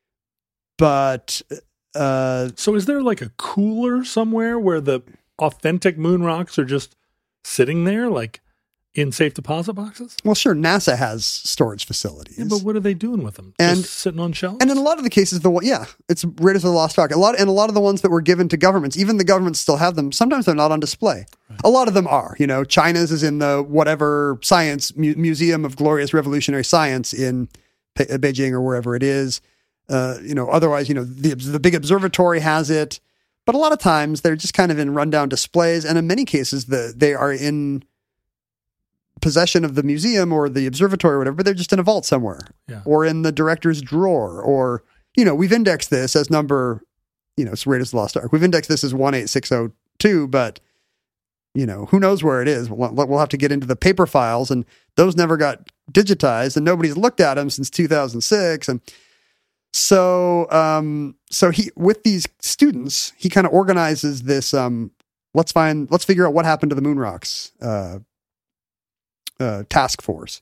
but, uh, So is there like a cooler somewhere where the authentic moon rocks are just sitting there, like in safe deposit boxes? well, sure, NASA has storage facilities. Yeah, but what are they doing with them? And- just sitting on shelves? And in a lot of the cases, the one, yeah, it's Raiders of the Lost Ark. A lot, and a lot of the ones that were given to governments, even the governments still have them. Sometimes they're not on display. Right. A lot of them are. You know, China's is in the whatever science mu- museum of glorious revolutionary science in Pe- Beijing or wherever it is. Uh, you know, otherwise, you know, the the big observatory has it. But a lot of times they're just kind of in rundown displays, and in many cases, the they are in possession of the museum or the observatory or whatever, but they're just in a vault somewhere Yeah. or in the director's drawer, or, you know, we've indexed this as number, you know, it's Raiders of the Lost Ark. We've indexed this as one eight six oh two, but, you know, who knows where it is? We'll, we'll have to get into the paper files, and those never got digitized, and nobody's looked at them since two thousand six. And so, um, so he, with these students, he kind of organizes this, um, let's find, let's figure out what happened to the moon rocks, uh, Uh, task force.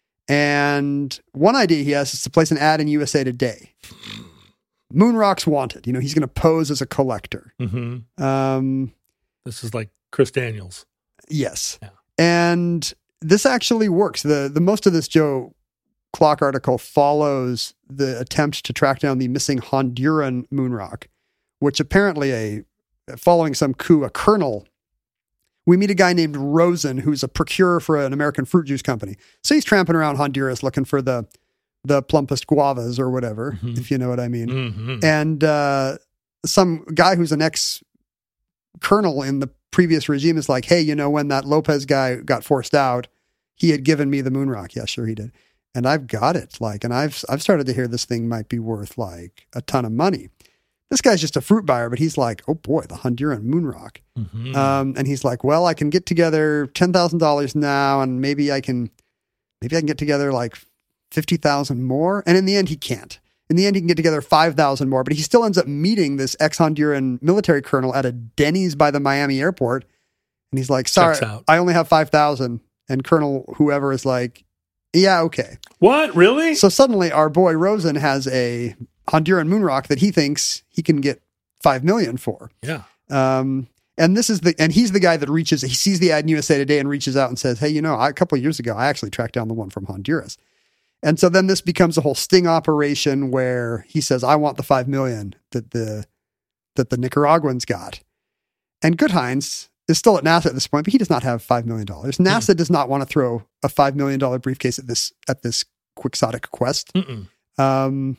And one idea he has is to place an ad in U S A Today. Moon rocks wanted. You know, he's going to pose as a collector. Mm-hmm. Um, This is like Chris Daniels. yes. Yeah. And this actually works. The the most of this Joe Clock article follows the attempt to track down the missing Honduran moon rock, which apparently a following some coup, a colonel. We meet a guy named Rosen, who's a procurer for an American fruit juice company. So he's tramping around Honduras looking for the the plumpest guavas or whatever, Mm-hmm. if you know what I mean. Mm-hmm. And uh, some guy who's an ex-colonel in the previous regime is like, hey, you know, when that Lopez guy got forced out, he had given me the moon rock. Yeah, sure he did. And I've got it. Like, and I've I've started to hear this thing might be worth like a ton of money. This guy's just a fruit buyer, but he's like, oh boy, the Honduran moon rock. Mm-hmm. Um, and he's like, well, I can get together ten thousand dollars now, and maybe I can, maybe I can get together like fifty thousand more. And in the end, he can't. In the end, he can get together five thousand more, but he still ends up meeting this ex-Honduran military colonel at a Denny's by the Miami airport. And he's like, sorry, Checks out. I only have five thousand. And Colonel whoever is like, yeah, okay. What? Really? So suddenly our boy Rosen has a Honduran moon rock that he thinks he can get five million for. Yeah. Um, and this is the, and he's the guy that reaches, he sees the ad in U S A Today and reaches out and says, hey, you know, I, a couple of years ago, I actually tracked down the one from Honduras. And so then this becomes a whole sting operation where he says, I want the five million that the, that the Nicaraguans got. And Goodhines is still at NASA at this point, but he does not have five million dollars. NASA mm. does not want to throw a five million dollars briefcase at this, at this quixotic quest. Mm-mm. Um,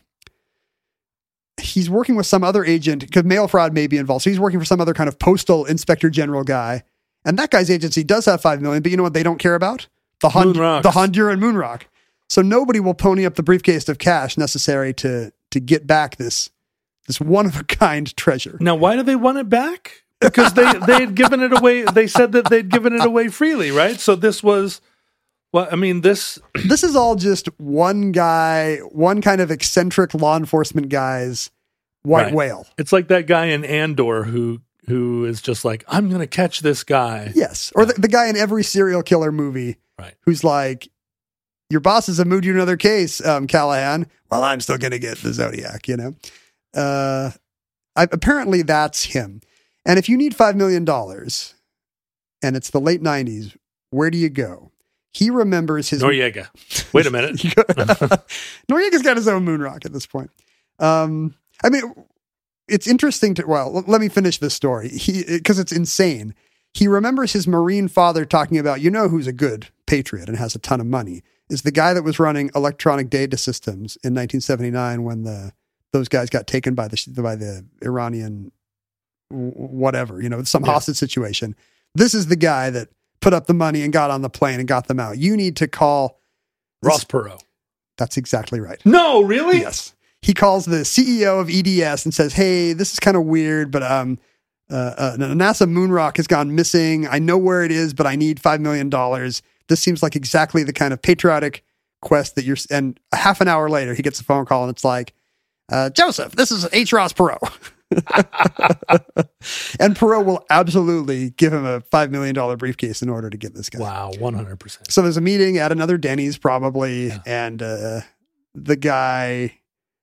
he's working with some other agent because mail fraud may be involved. So he's working for some other kind of postal inspector general guy. And that guy's agency does have five million, but you know what they don't care about? The, Hond- the Honduran moon rock. So nobody will pony up the briefcase of cash necessary to, to get back this, this one of a kind treasure. Now, why do they want it back? Because they, they had given it away. They said that they'd given it away freely, right? So this was, well, I mean, this... This is all just one guy, one kind of eccentric law enforcement guy's white right. whale. It's like that guy in Andor who who is just like, I'm going to catch this guy. Yes. Or yeah. the, the guy in every serial killer movie right. who's like, your bosses have moved you to another case, um, Callahan. Well, I'm still going to get the Zodiac, you know? Uh, I, apparently that's him. And if you need five million dollars and it's the late nineties, where do you go? He remembers his... Noriega. Wait a minute. Noriega's got his own moon rock at this point. Um, I mean, it's interesting to... Well, let me finish this story He because it's insane. He remembers his Marine father talking about, you know who's a good patriot and has a ton of money, is the guy that was running electronic data systems in nineteen seventy-nine when the those guys got taken by the by the Iranian whatever, you know, some yeah. hostage situation. This is the guy that put up the money and got on the plane and got them out. You need to call... Ross Perot. That's exactly right. No, really? Yes. He calls the C E O of E D S and says, hey, this is kind of weird, but um, uh, uh, NASA moon rock has gone missing. I know where it is, but I need five million dollars. This seems like exactly the kind of patriotic quest that you're... And a half an hour later, he gets a phone call and it's like, uh, Joseph, this is H. Ross Perot. And Perot will absolutely give him a five million dollars briefcase in order to get this guy. Wow, one hundred percent. So there's a meeting at another Denny's probably, Yeah. and uh, the guy,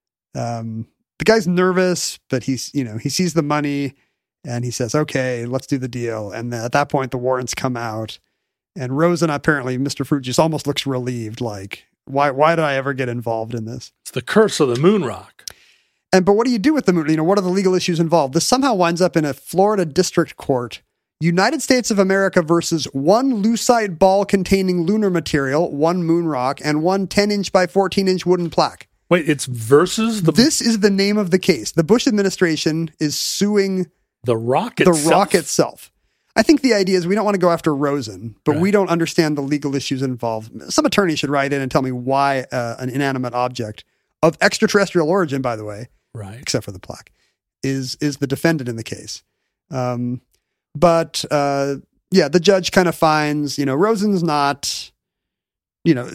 um, the guy's nervous, but he's, you know, he sees the money and he says, okay, let's do the deal. And at that point, the warrants come out, and Rosen, apparently, Mister Fruit Juice almost looks relieved, like, why, why did I ever get involved in this? It's the curse of the moon rock. And but what do you do with the moon? You know, what are the legal issues involved? This somehow winds up in a Florida district court. United States of America versus one lucite ball containing lunar material, one moon rock, and one ten inch by fourteen inch wooden plaque. Wait, it's versus the This is the name of the case. The Bush administration is suing the rock the itself. rock itself. I think the idea is we don't want to go after Rosen, but Right. we don't understand the legal issues involved. Some attorney should write in and tell me why uh, an inanimate object of extraterrestrial origin, by the way, Right. except for the plaque, is is the defendant in the case. Um, but uh, yeah, the judge kind of finds, you know, Rosen's not, you know,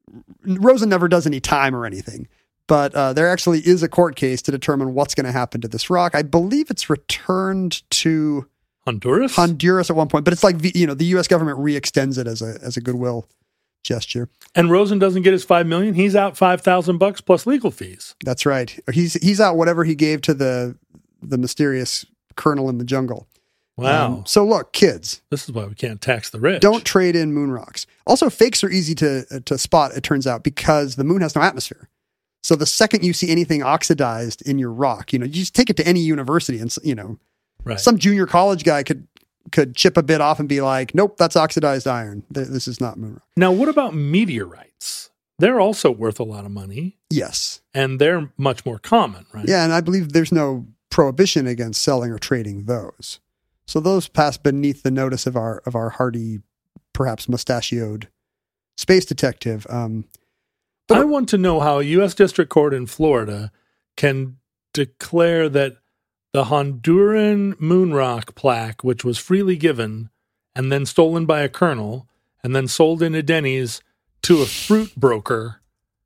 Rosen never does any time or anything. But uh, there actually is a court case to determine what's going to happen to this rock. I believe it's returned to Honduras? Honduras at one point, but it's like, you know, the U S government re-extends it as a as a goodwill gesture. and Rosen doesn't get his five million. He's out five thousand bucks plus legal fees. That's right. He's he's out whatever he gave to the the mysterious colonel in the jungle. Wow. Um, so look, kids, This is why we can't tax the rich. don't trade in moon rocks. Also, fakes are easy to to spot, it turns out, because the moon has no atmosphere. So the second you see anything oxidized in your rock, you know, you just take it to any university and, you know, Right. some junior college guy could could chip a bit off and be like, nope, that's oxidized iron. Th- This is not moon rock. Now, what about meteorites? They're also worth a lot of money, Yes. and they're much more common, right? Yeah, and I believe there's no prohibition against selling or trading those. So those pass beneath the notice of our of our hardy, perhaps mustachioed space detective. Um, but I want to know how a U S District Court in Florida can declare that the Honduran moon rock plaque, which was freely given and then stolen by a colonel and then sold in a Denny's to a fruit broker,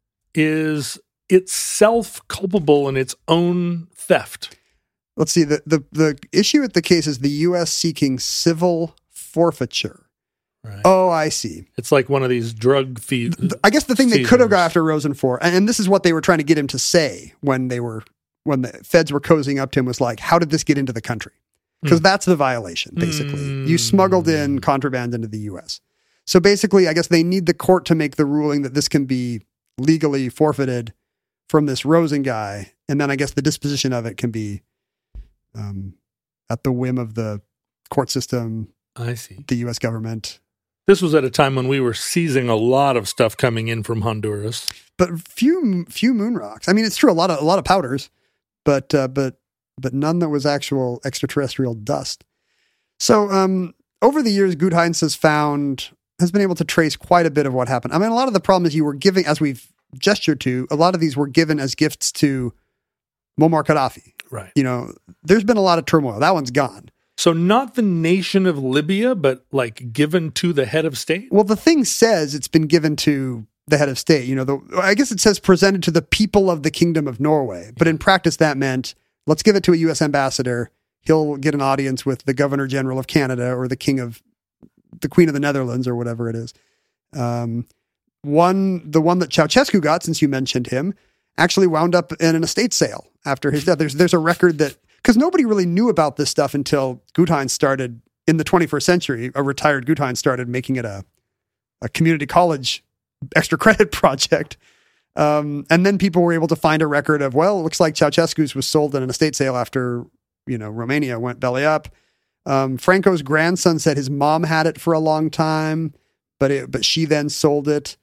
is itself culpable in its own theft. let's see, the, the, the issue with the case is the U S seeking civil forfeiture. Right. Oh, I see. It's like one of these drug thieves. I guess the thing they could have got Seizures. after Rosen for, and, and this is what they were trying to get him to say when they were, when the feds were cozying up to him, was like, how did this get into the country? Because that's the violation, basically. You smuggled in contraband into the U S. So basically, I guess they need the court to make the ruling that this can be legally forfeited from this Rosen guy. And then I guess the disposition of it can be um, at the whim of the court system, I see. the U S government. This was at a time when we were seizing a lot of stuff coming in from Honduras. But few few moon rocks. I mean, it's true, a lot of a lot of powders, but uh, but but none that was actual extraterrestrial dust. So um, over the years, Gudheinz has found has been able to trace quite a bit of what happened. I mean, a lot of the problem is you were giving, as we've gestured to, a lot of these were given as gifts to Muammar Gaddafi. Right. You know, there's been a lot of turmoil. That one's gone. So not the nation of Libya, but like given to the head of state? Well, the thing says it's been given to the head of state. You know, the, I guess it says presented to the people of the Kingdom of Norway. But in practice, that meant let's give it to a U S ambassador. He'll get an audience with the Governor General of Canada or the King of the Queen of the Netherlands or whatever it is. Um, one, the one that Ceausescu got, since you mentioned him, actually wound up in an estate sale after his death. There's there's a record that, because nobody really knew about this stuff until Gudheinz started in the twenty-first century. A retired Gudheinz started making it a a community college extra credit project. Um, and then people were able to find a record of, well, it looks like Ceausescu's was sold in an estate sale after, you know, Romania went belly up. Um, Franco's grandson said his mom had it for a long time, but it, but she then sold it.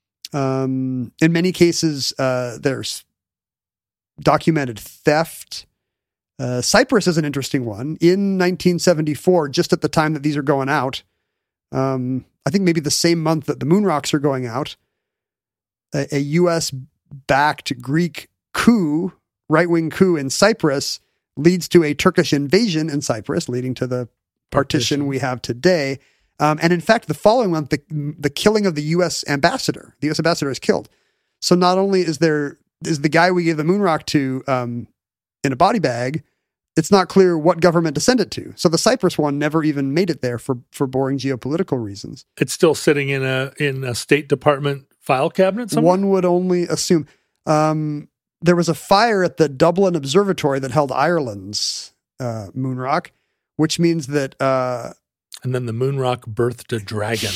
Um, in many cases, uh, there's documented theft. Uh, Cyprus is an interesting one. In nineteen seventy-four, just at the time that these are going out, um, I think maybe the same month that the moon rocks are going out, a, a U S-backed Greek coup, right-wing coup in Cyprus, leads to a Turkish invasion in Cyprus, leading to the partition, Partition. we have today. Um, and in fact, the following month, the, the killing of the U S ambassador, the U S ambassador is killed. So not only is there, is the guy we gave the moon rock to um, in a body bag, it's not clear what government to send it to. So the Cyprus one never even made it there for, for boring geopolitical reasons. It's still sitting in a in a State Department file cabinet somewhere? One would only assume. Um, there was a fire at the Dublin Observatory that held Ireland's uh, moon rock, which means that... Uh, and then the moon rock birthed a dragon.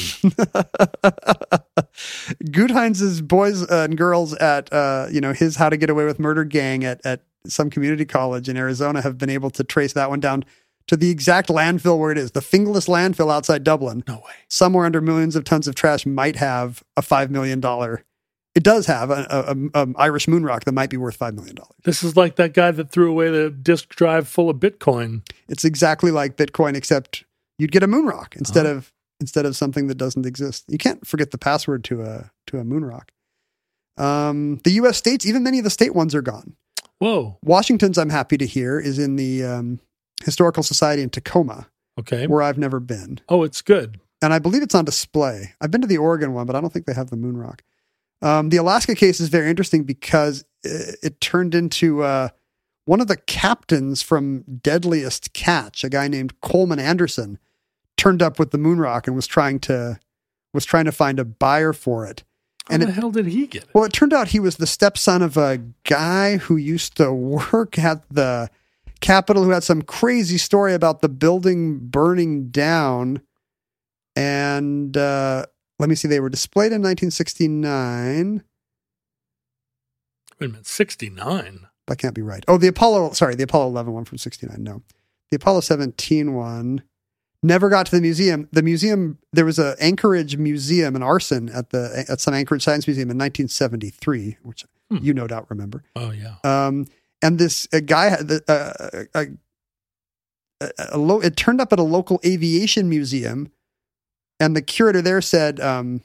Guttheins's boys and girls at, uh, you know, his How to Get Away with Murder gang at, at some community college in Arizona have been able to trace that one down to the exact landfill where it is. The Finglas landfill outside Dublin. No way. Somewhere under millions of tons of trash might have a five million dollars. It does have an a, a, a Irish moon rock that might be worth five million dollars. This is like that guy that threw away the disk drive full of Bitcoin. It's exactly like Bitcoin, except you'd get a moon rock instead uh-huh. of instead of something that doesn't exist. You can't forget the password to a to a moon rock. Um, the U S states, even many of the state ones are gone. Whoa. Washington's, I'm happy to hear, is in the um, Historical Society in Tacoma. Okay. Where I've never been. Oh, it's good. And I believe it's on display. I've been to the Oregon one, but I don't think they have the moon rock. Um, the Alaska case is very interesting because it, it turned into uh, one of the captains from Deadliest Catch, a guy named Coleman Anderson, turned up with the moon rock and was trying to was trying to find a buyer for it. How and the it, hell did he get it? Well, it turned out he was the stepson of a guy who used to work at the Capitol, who had some crazy story about the building burning down. And uh, let me see, they were displayed in nineteen sixty-nine. Wait a minute, sixty-nine? That can't be right. Oh, the Apollo, sorry, the Apollo eleven one from sixty-nine, no. The Apollo seventeen one never got to the museum. The museum, there was an Anchorage museum, an arson at the at some Anchorage Science Museum in nineteen seventy-three, which hmm. you no doubt remember. Oh, yeah. Um, and this a guy, had the, uh, a, a, a, a lo- it turned up at a local aviation museum, and the curator there said um,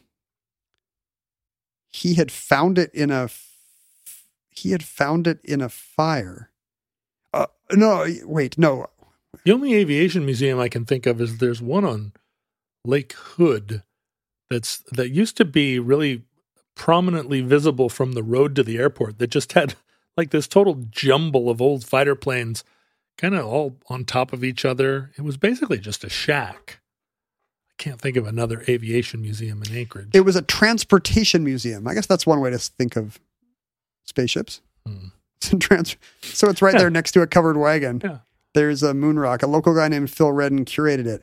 he had found it in a he had found it in a fire. Uh, no, wait, no. The only aviation museum I can think of is there's one on Lake Hood that's that used to be really prominently visible from the road to the airport, that just had like this total jumble of old fighter planes kind of all on top of each other. It was basically just a shack. I can't think of another aviation museum in Anchorage. It was a transportation museum. I guess that's one way to think of spaceships. Hmm. Trans- so it's right yeah. there next to a covered wagon. Yeah. There's a moon rock. A local guy named Phil Redden curated it.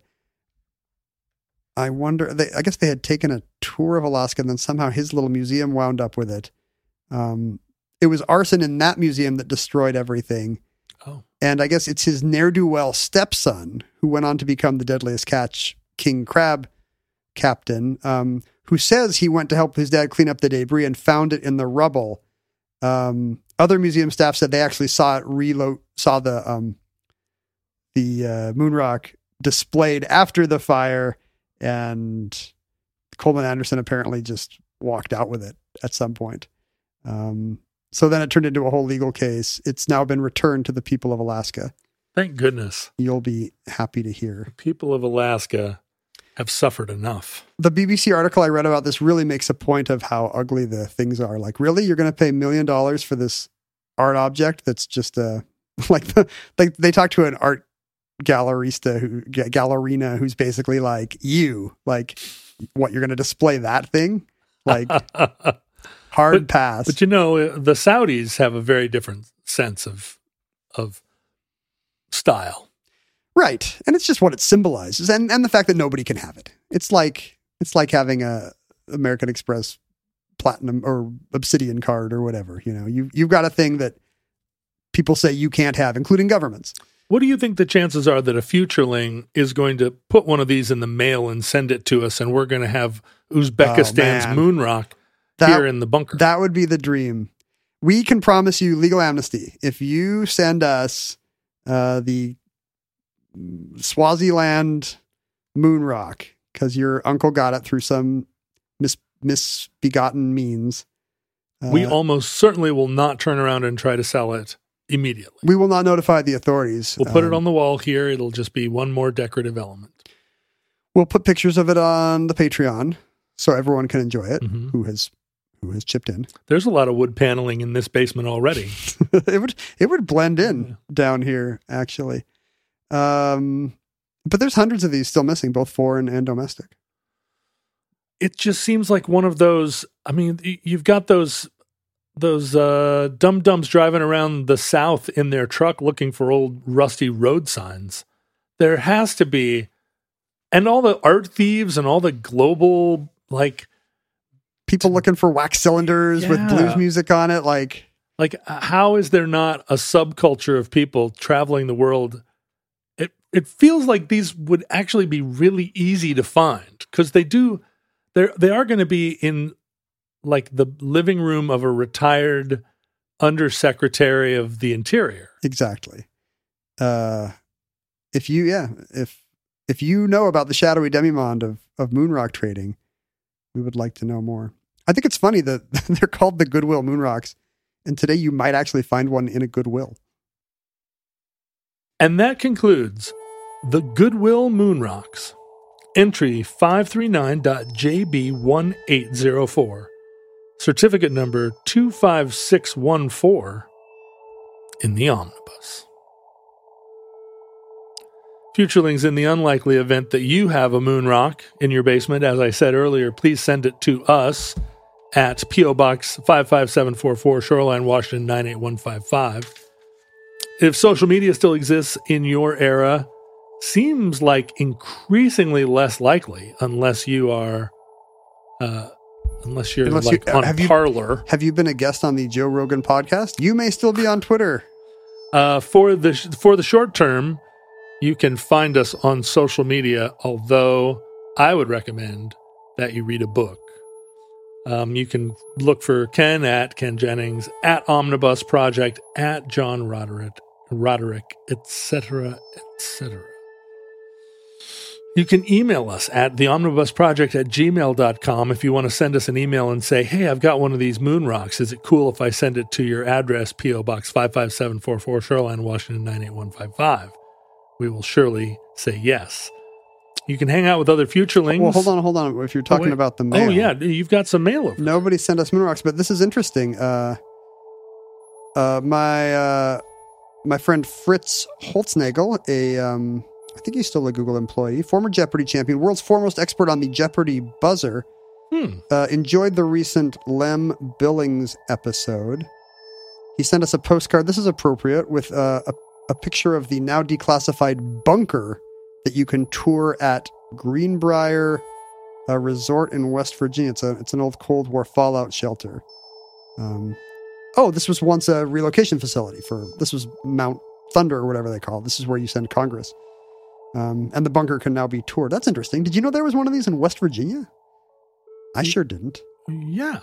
I wonder, they, I guess they had taken a tour of Alaska and then somehow his little museum wound up with it. Um, it was arson in that museum that destroyed everything. Oh. And I guess it's his ne'er-do-well stepson who went on to become the Deadliest Catch king crab captain, um, who says he went to help his dad clean up the debris and found it in the rubble. Um, other museum staff said they actually saw it reload, saw the, um, the uh, moon rock displayed after the fire, and Coleman Anderson apparently just walked out with it at some point. Um, so then it turned into a whole legal case. It's now been returned to the people of Alaska. Thank goodness. You'll be happy to hear. The people of Alaska have suffered enough. The B B C article I read about this really makes a point of how ugly the things are. Like, really? You're going to pay a million dollars for this art object that's just a, like, the, like they talked to an art gallerista who gallerina who's basically like, you like what, you're going to display that thing? Like hard but, pass. But you know, the Saudis have a very different sense of of style. Right. And it's just what it symbolizes, and and the fact that nobody can have it. It's like it's like having a American Express platinum or obsidian card or whatever, you know. You you've got a thing that people say you can't have, including governments. What do you think the chances are that a futureling is going to put one of these in the mail and send it to us, and we're going to have Uzbekistan's oh, moon rock that, here in the bunker? That would be the dream. We can promise you legal amnesty if you send us uh, the Swaziland moon rock, because your uncle got it through some mis- misbegotten means. Uh, we almost certainly will not turn around and try to sell it immediately. We will not notify the authorities. We'll put um, it on the wall here. It'll just be one more decorative element. We'll put pictures of it on the Patreon so everyone can enjoy it, mm-hmm. who has who has chipped in. There's a lot of wood paneling in this basement already. it would it would blend in yeah. down here, actually. Um, but there's hundreds of these still missing, both foreign and domestic. It just seems like one of those. I mean, you've got those those uh, dum-dums driving around the South in their truck looking for old rusty road signs. There has to be, and all the art thieves and all the global, like, people looking for wax cylinders yeah. with blues music on it. Like, like how is there not a subculture of people traveling the world? It it feels like these would actually be really easy to find, because they do. They they are going to be in like the living room of a retired undersecretary of the Interior. Exactly. Uh, if you yeah if if you know about the shadowy demimonde of of moonrock trading, we would like to know more. I think it's funny that they're called the Goodwill Moonrocks, and today you might actually find one in a Goodwill. And that concludes the Goodwill Moonrocks. Entry five three nine J B one eight zero four. Certificate number two five six one four in the omnibus. Futurelings, in the unlikely event that you have a moon rock in your basement, as I said earlier, please send it to us at P O Box five five seven four four, Shoreline, Washington nine eight one five five. If social media still exists in your era, seems like increasingly less likely unless you are, uh, unless you're unless like you, on have Parler. You, have you been a guest on the Joe Rogan podcast? You may still be on Twitter. Uh, for the for the short term, you can find us on social media, although I would recommend that you read a book. Um, you can look for Ken at Ken Jennings, at Omnibus Project, at John Roderick, Roderick, et cetera, et cetera. You can email us at theomnibusproject at gmail dot com if you want to send us an email and say, hey, I've got one of these moon rocks. Is it cool if I send it to your address, P O Box five five seven four four, Shoreline, Washington nine eight one five five? We will surely say yes. You can hang out with other futurelings. Well, hold on, hold on. If you're talking oh, about the mail. Oh, yeah. You've got some mail over Nobody sent us moon rocks, but this is interesting. Uh, uh, my uh, my friend Fritz Holznagel, a... Um, I think he's still a Google employee, former Jeopardy champion, world's foremost expert on the Jeopardy buzzer, hmm. uh, enjoyed the recent Lem Billings episode. He sent us a postcard, this is appropriate, with uh, a, a picture of the now declassified bunker that you can tour at Greenbrier uh, Resort in West Virginia. It's, a, it's an old Cold War fallout shelter. Um, oh, this was once a relocation facility for, this was Mount Thunder or whatever they call it. This is where you send Congress. Um, and the bunker can now be toured. That's interesting. Did you know there was one of these in West Virginia? I sure didn't. Yeah,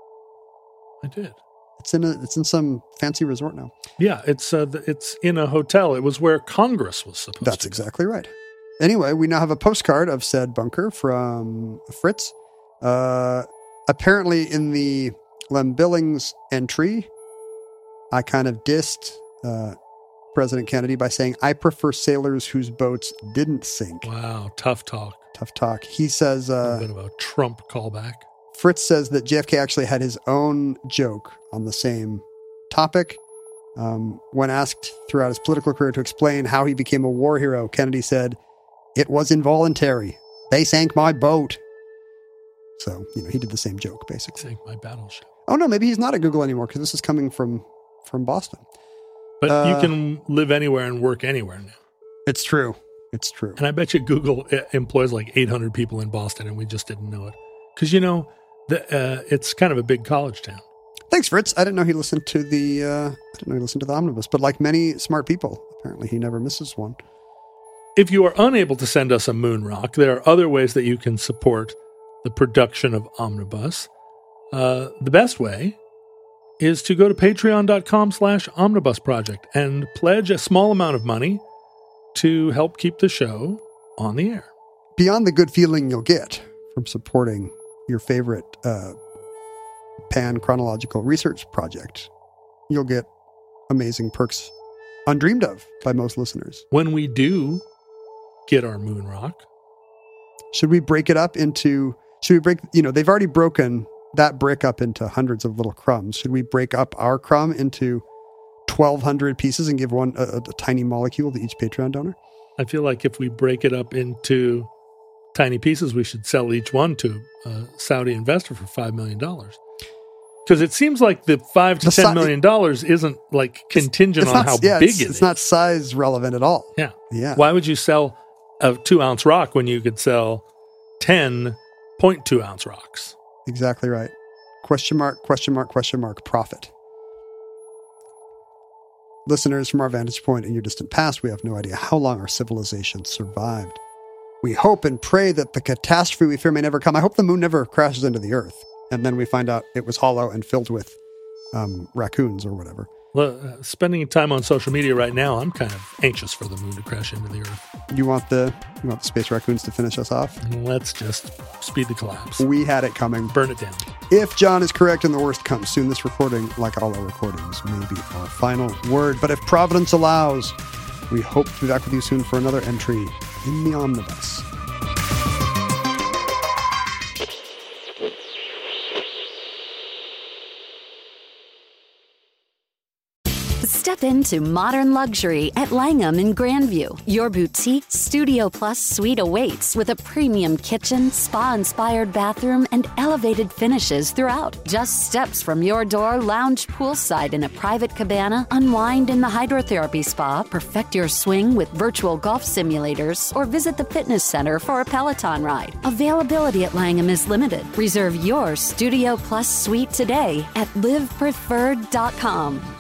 I did. It's in a. It's in some fancy resort now. Yeah, it's uh, it's in a hotel. It was where Congress was supposed That's to. That's exactly right. Anyway, we now have a postcard of said bunker from Fritz. Uh, apparently, in the Lem Billings entry, I kind of dissed Uh, President Kennedy by saying, I prefer sailors whose boats didn't sink. Wow, tough talk. Tough talk. He says... Uh, a bit of a Trump callback. Fritz says that J F K actually had his own joke on the same topic. Um, when asked throughout his political career to explain how he became a war hero, Kennedy said, it was involuntary. They sank my boat. So, you know, he did the same joke, basically. Sank my battleship. Oh, no, maybe he's not at Google anymore because this is coming from, from Boston. But uh, you can live anywhere and work anywhere now. It's true. It's true. And I bet you Google employs like eight hundred people in Boston and we just didn't know it. Because, you know, the, uh, it's kind of a big college town. Thanks, Fritz. I didn't know he listened to the, uh, I didn't know he listened to the Omnibus. But like many smart people, apparently he never misses one. If you are unable to send us a moon rock, there are other ways that you can support the production of Omnibus. Uh, the best way is to go to patreon.com slash omnibus project and pledge a small amount of money to help keep the show on the air. Beyond the good feeling you'll get from supporting your favorite uh, pan-chronological research project, you'll get amazing perks undreamed of by most listeners. When we do get our moon rock. Should we break it up into, should we break, you know, they've already broken that brick up into hundreds of little crumbs. Should we break up our crumb into twelve hundred pieces and give one a, a tiny molecule to each Patreon donor? I feel like if we break it up into tiny pieces, we should sell each one to a Saudi investor for five million dollars. Because it seems like the five to The ten si- million dollars isn't like contingent It's on not, how yeah, big it's, it it's is. not size relevant at all. Yeah. Yeah. Why would you sell a two ounce rock when you could sell ten point two ounce rocks? Exactly right. Question mark, question mark, question mark, profit. Listeners, from our vantage point in your distant past, we have no idea how long our civilization survived. We hope and pray that the catastrophe we fear may never come. I hope the moon never crashes into the earth, and then we find out it was hollow and filled with um, raccoons or whatever. Well, uh, spending time on social media right now, I'm kind of anxious for the moon to crash into the earth. You want the you want the space raccoons to finish us off? Let's just speed the collapse. We had it coming. Burn it down. If John is correct and the worst comes soon, this recording, like all our recordings, may be our final word. But if Providence allows, we hope to be back with you soon for another entry in the omnibus. Step into modern luxury at Langham in Grandview. Your boutique Studio Plus suite awaits with a premium kitchen, spa-inspired bathroom, and elevated finishes throughout. Just steps from your door, lounge poolside in a private cabana, unwind in the hydrotherapy spa, perfect your swing with virtual golf simulators, or visit the fitness center for a Peloton ride. Availability at Langham is limited. Reserve your Studio Plus suite today at live preferred dot com.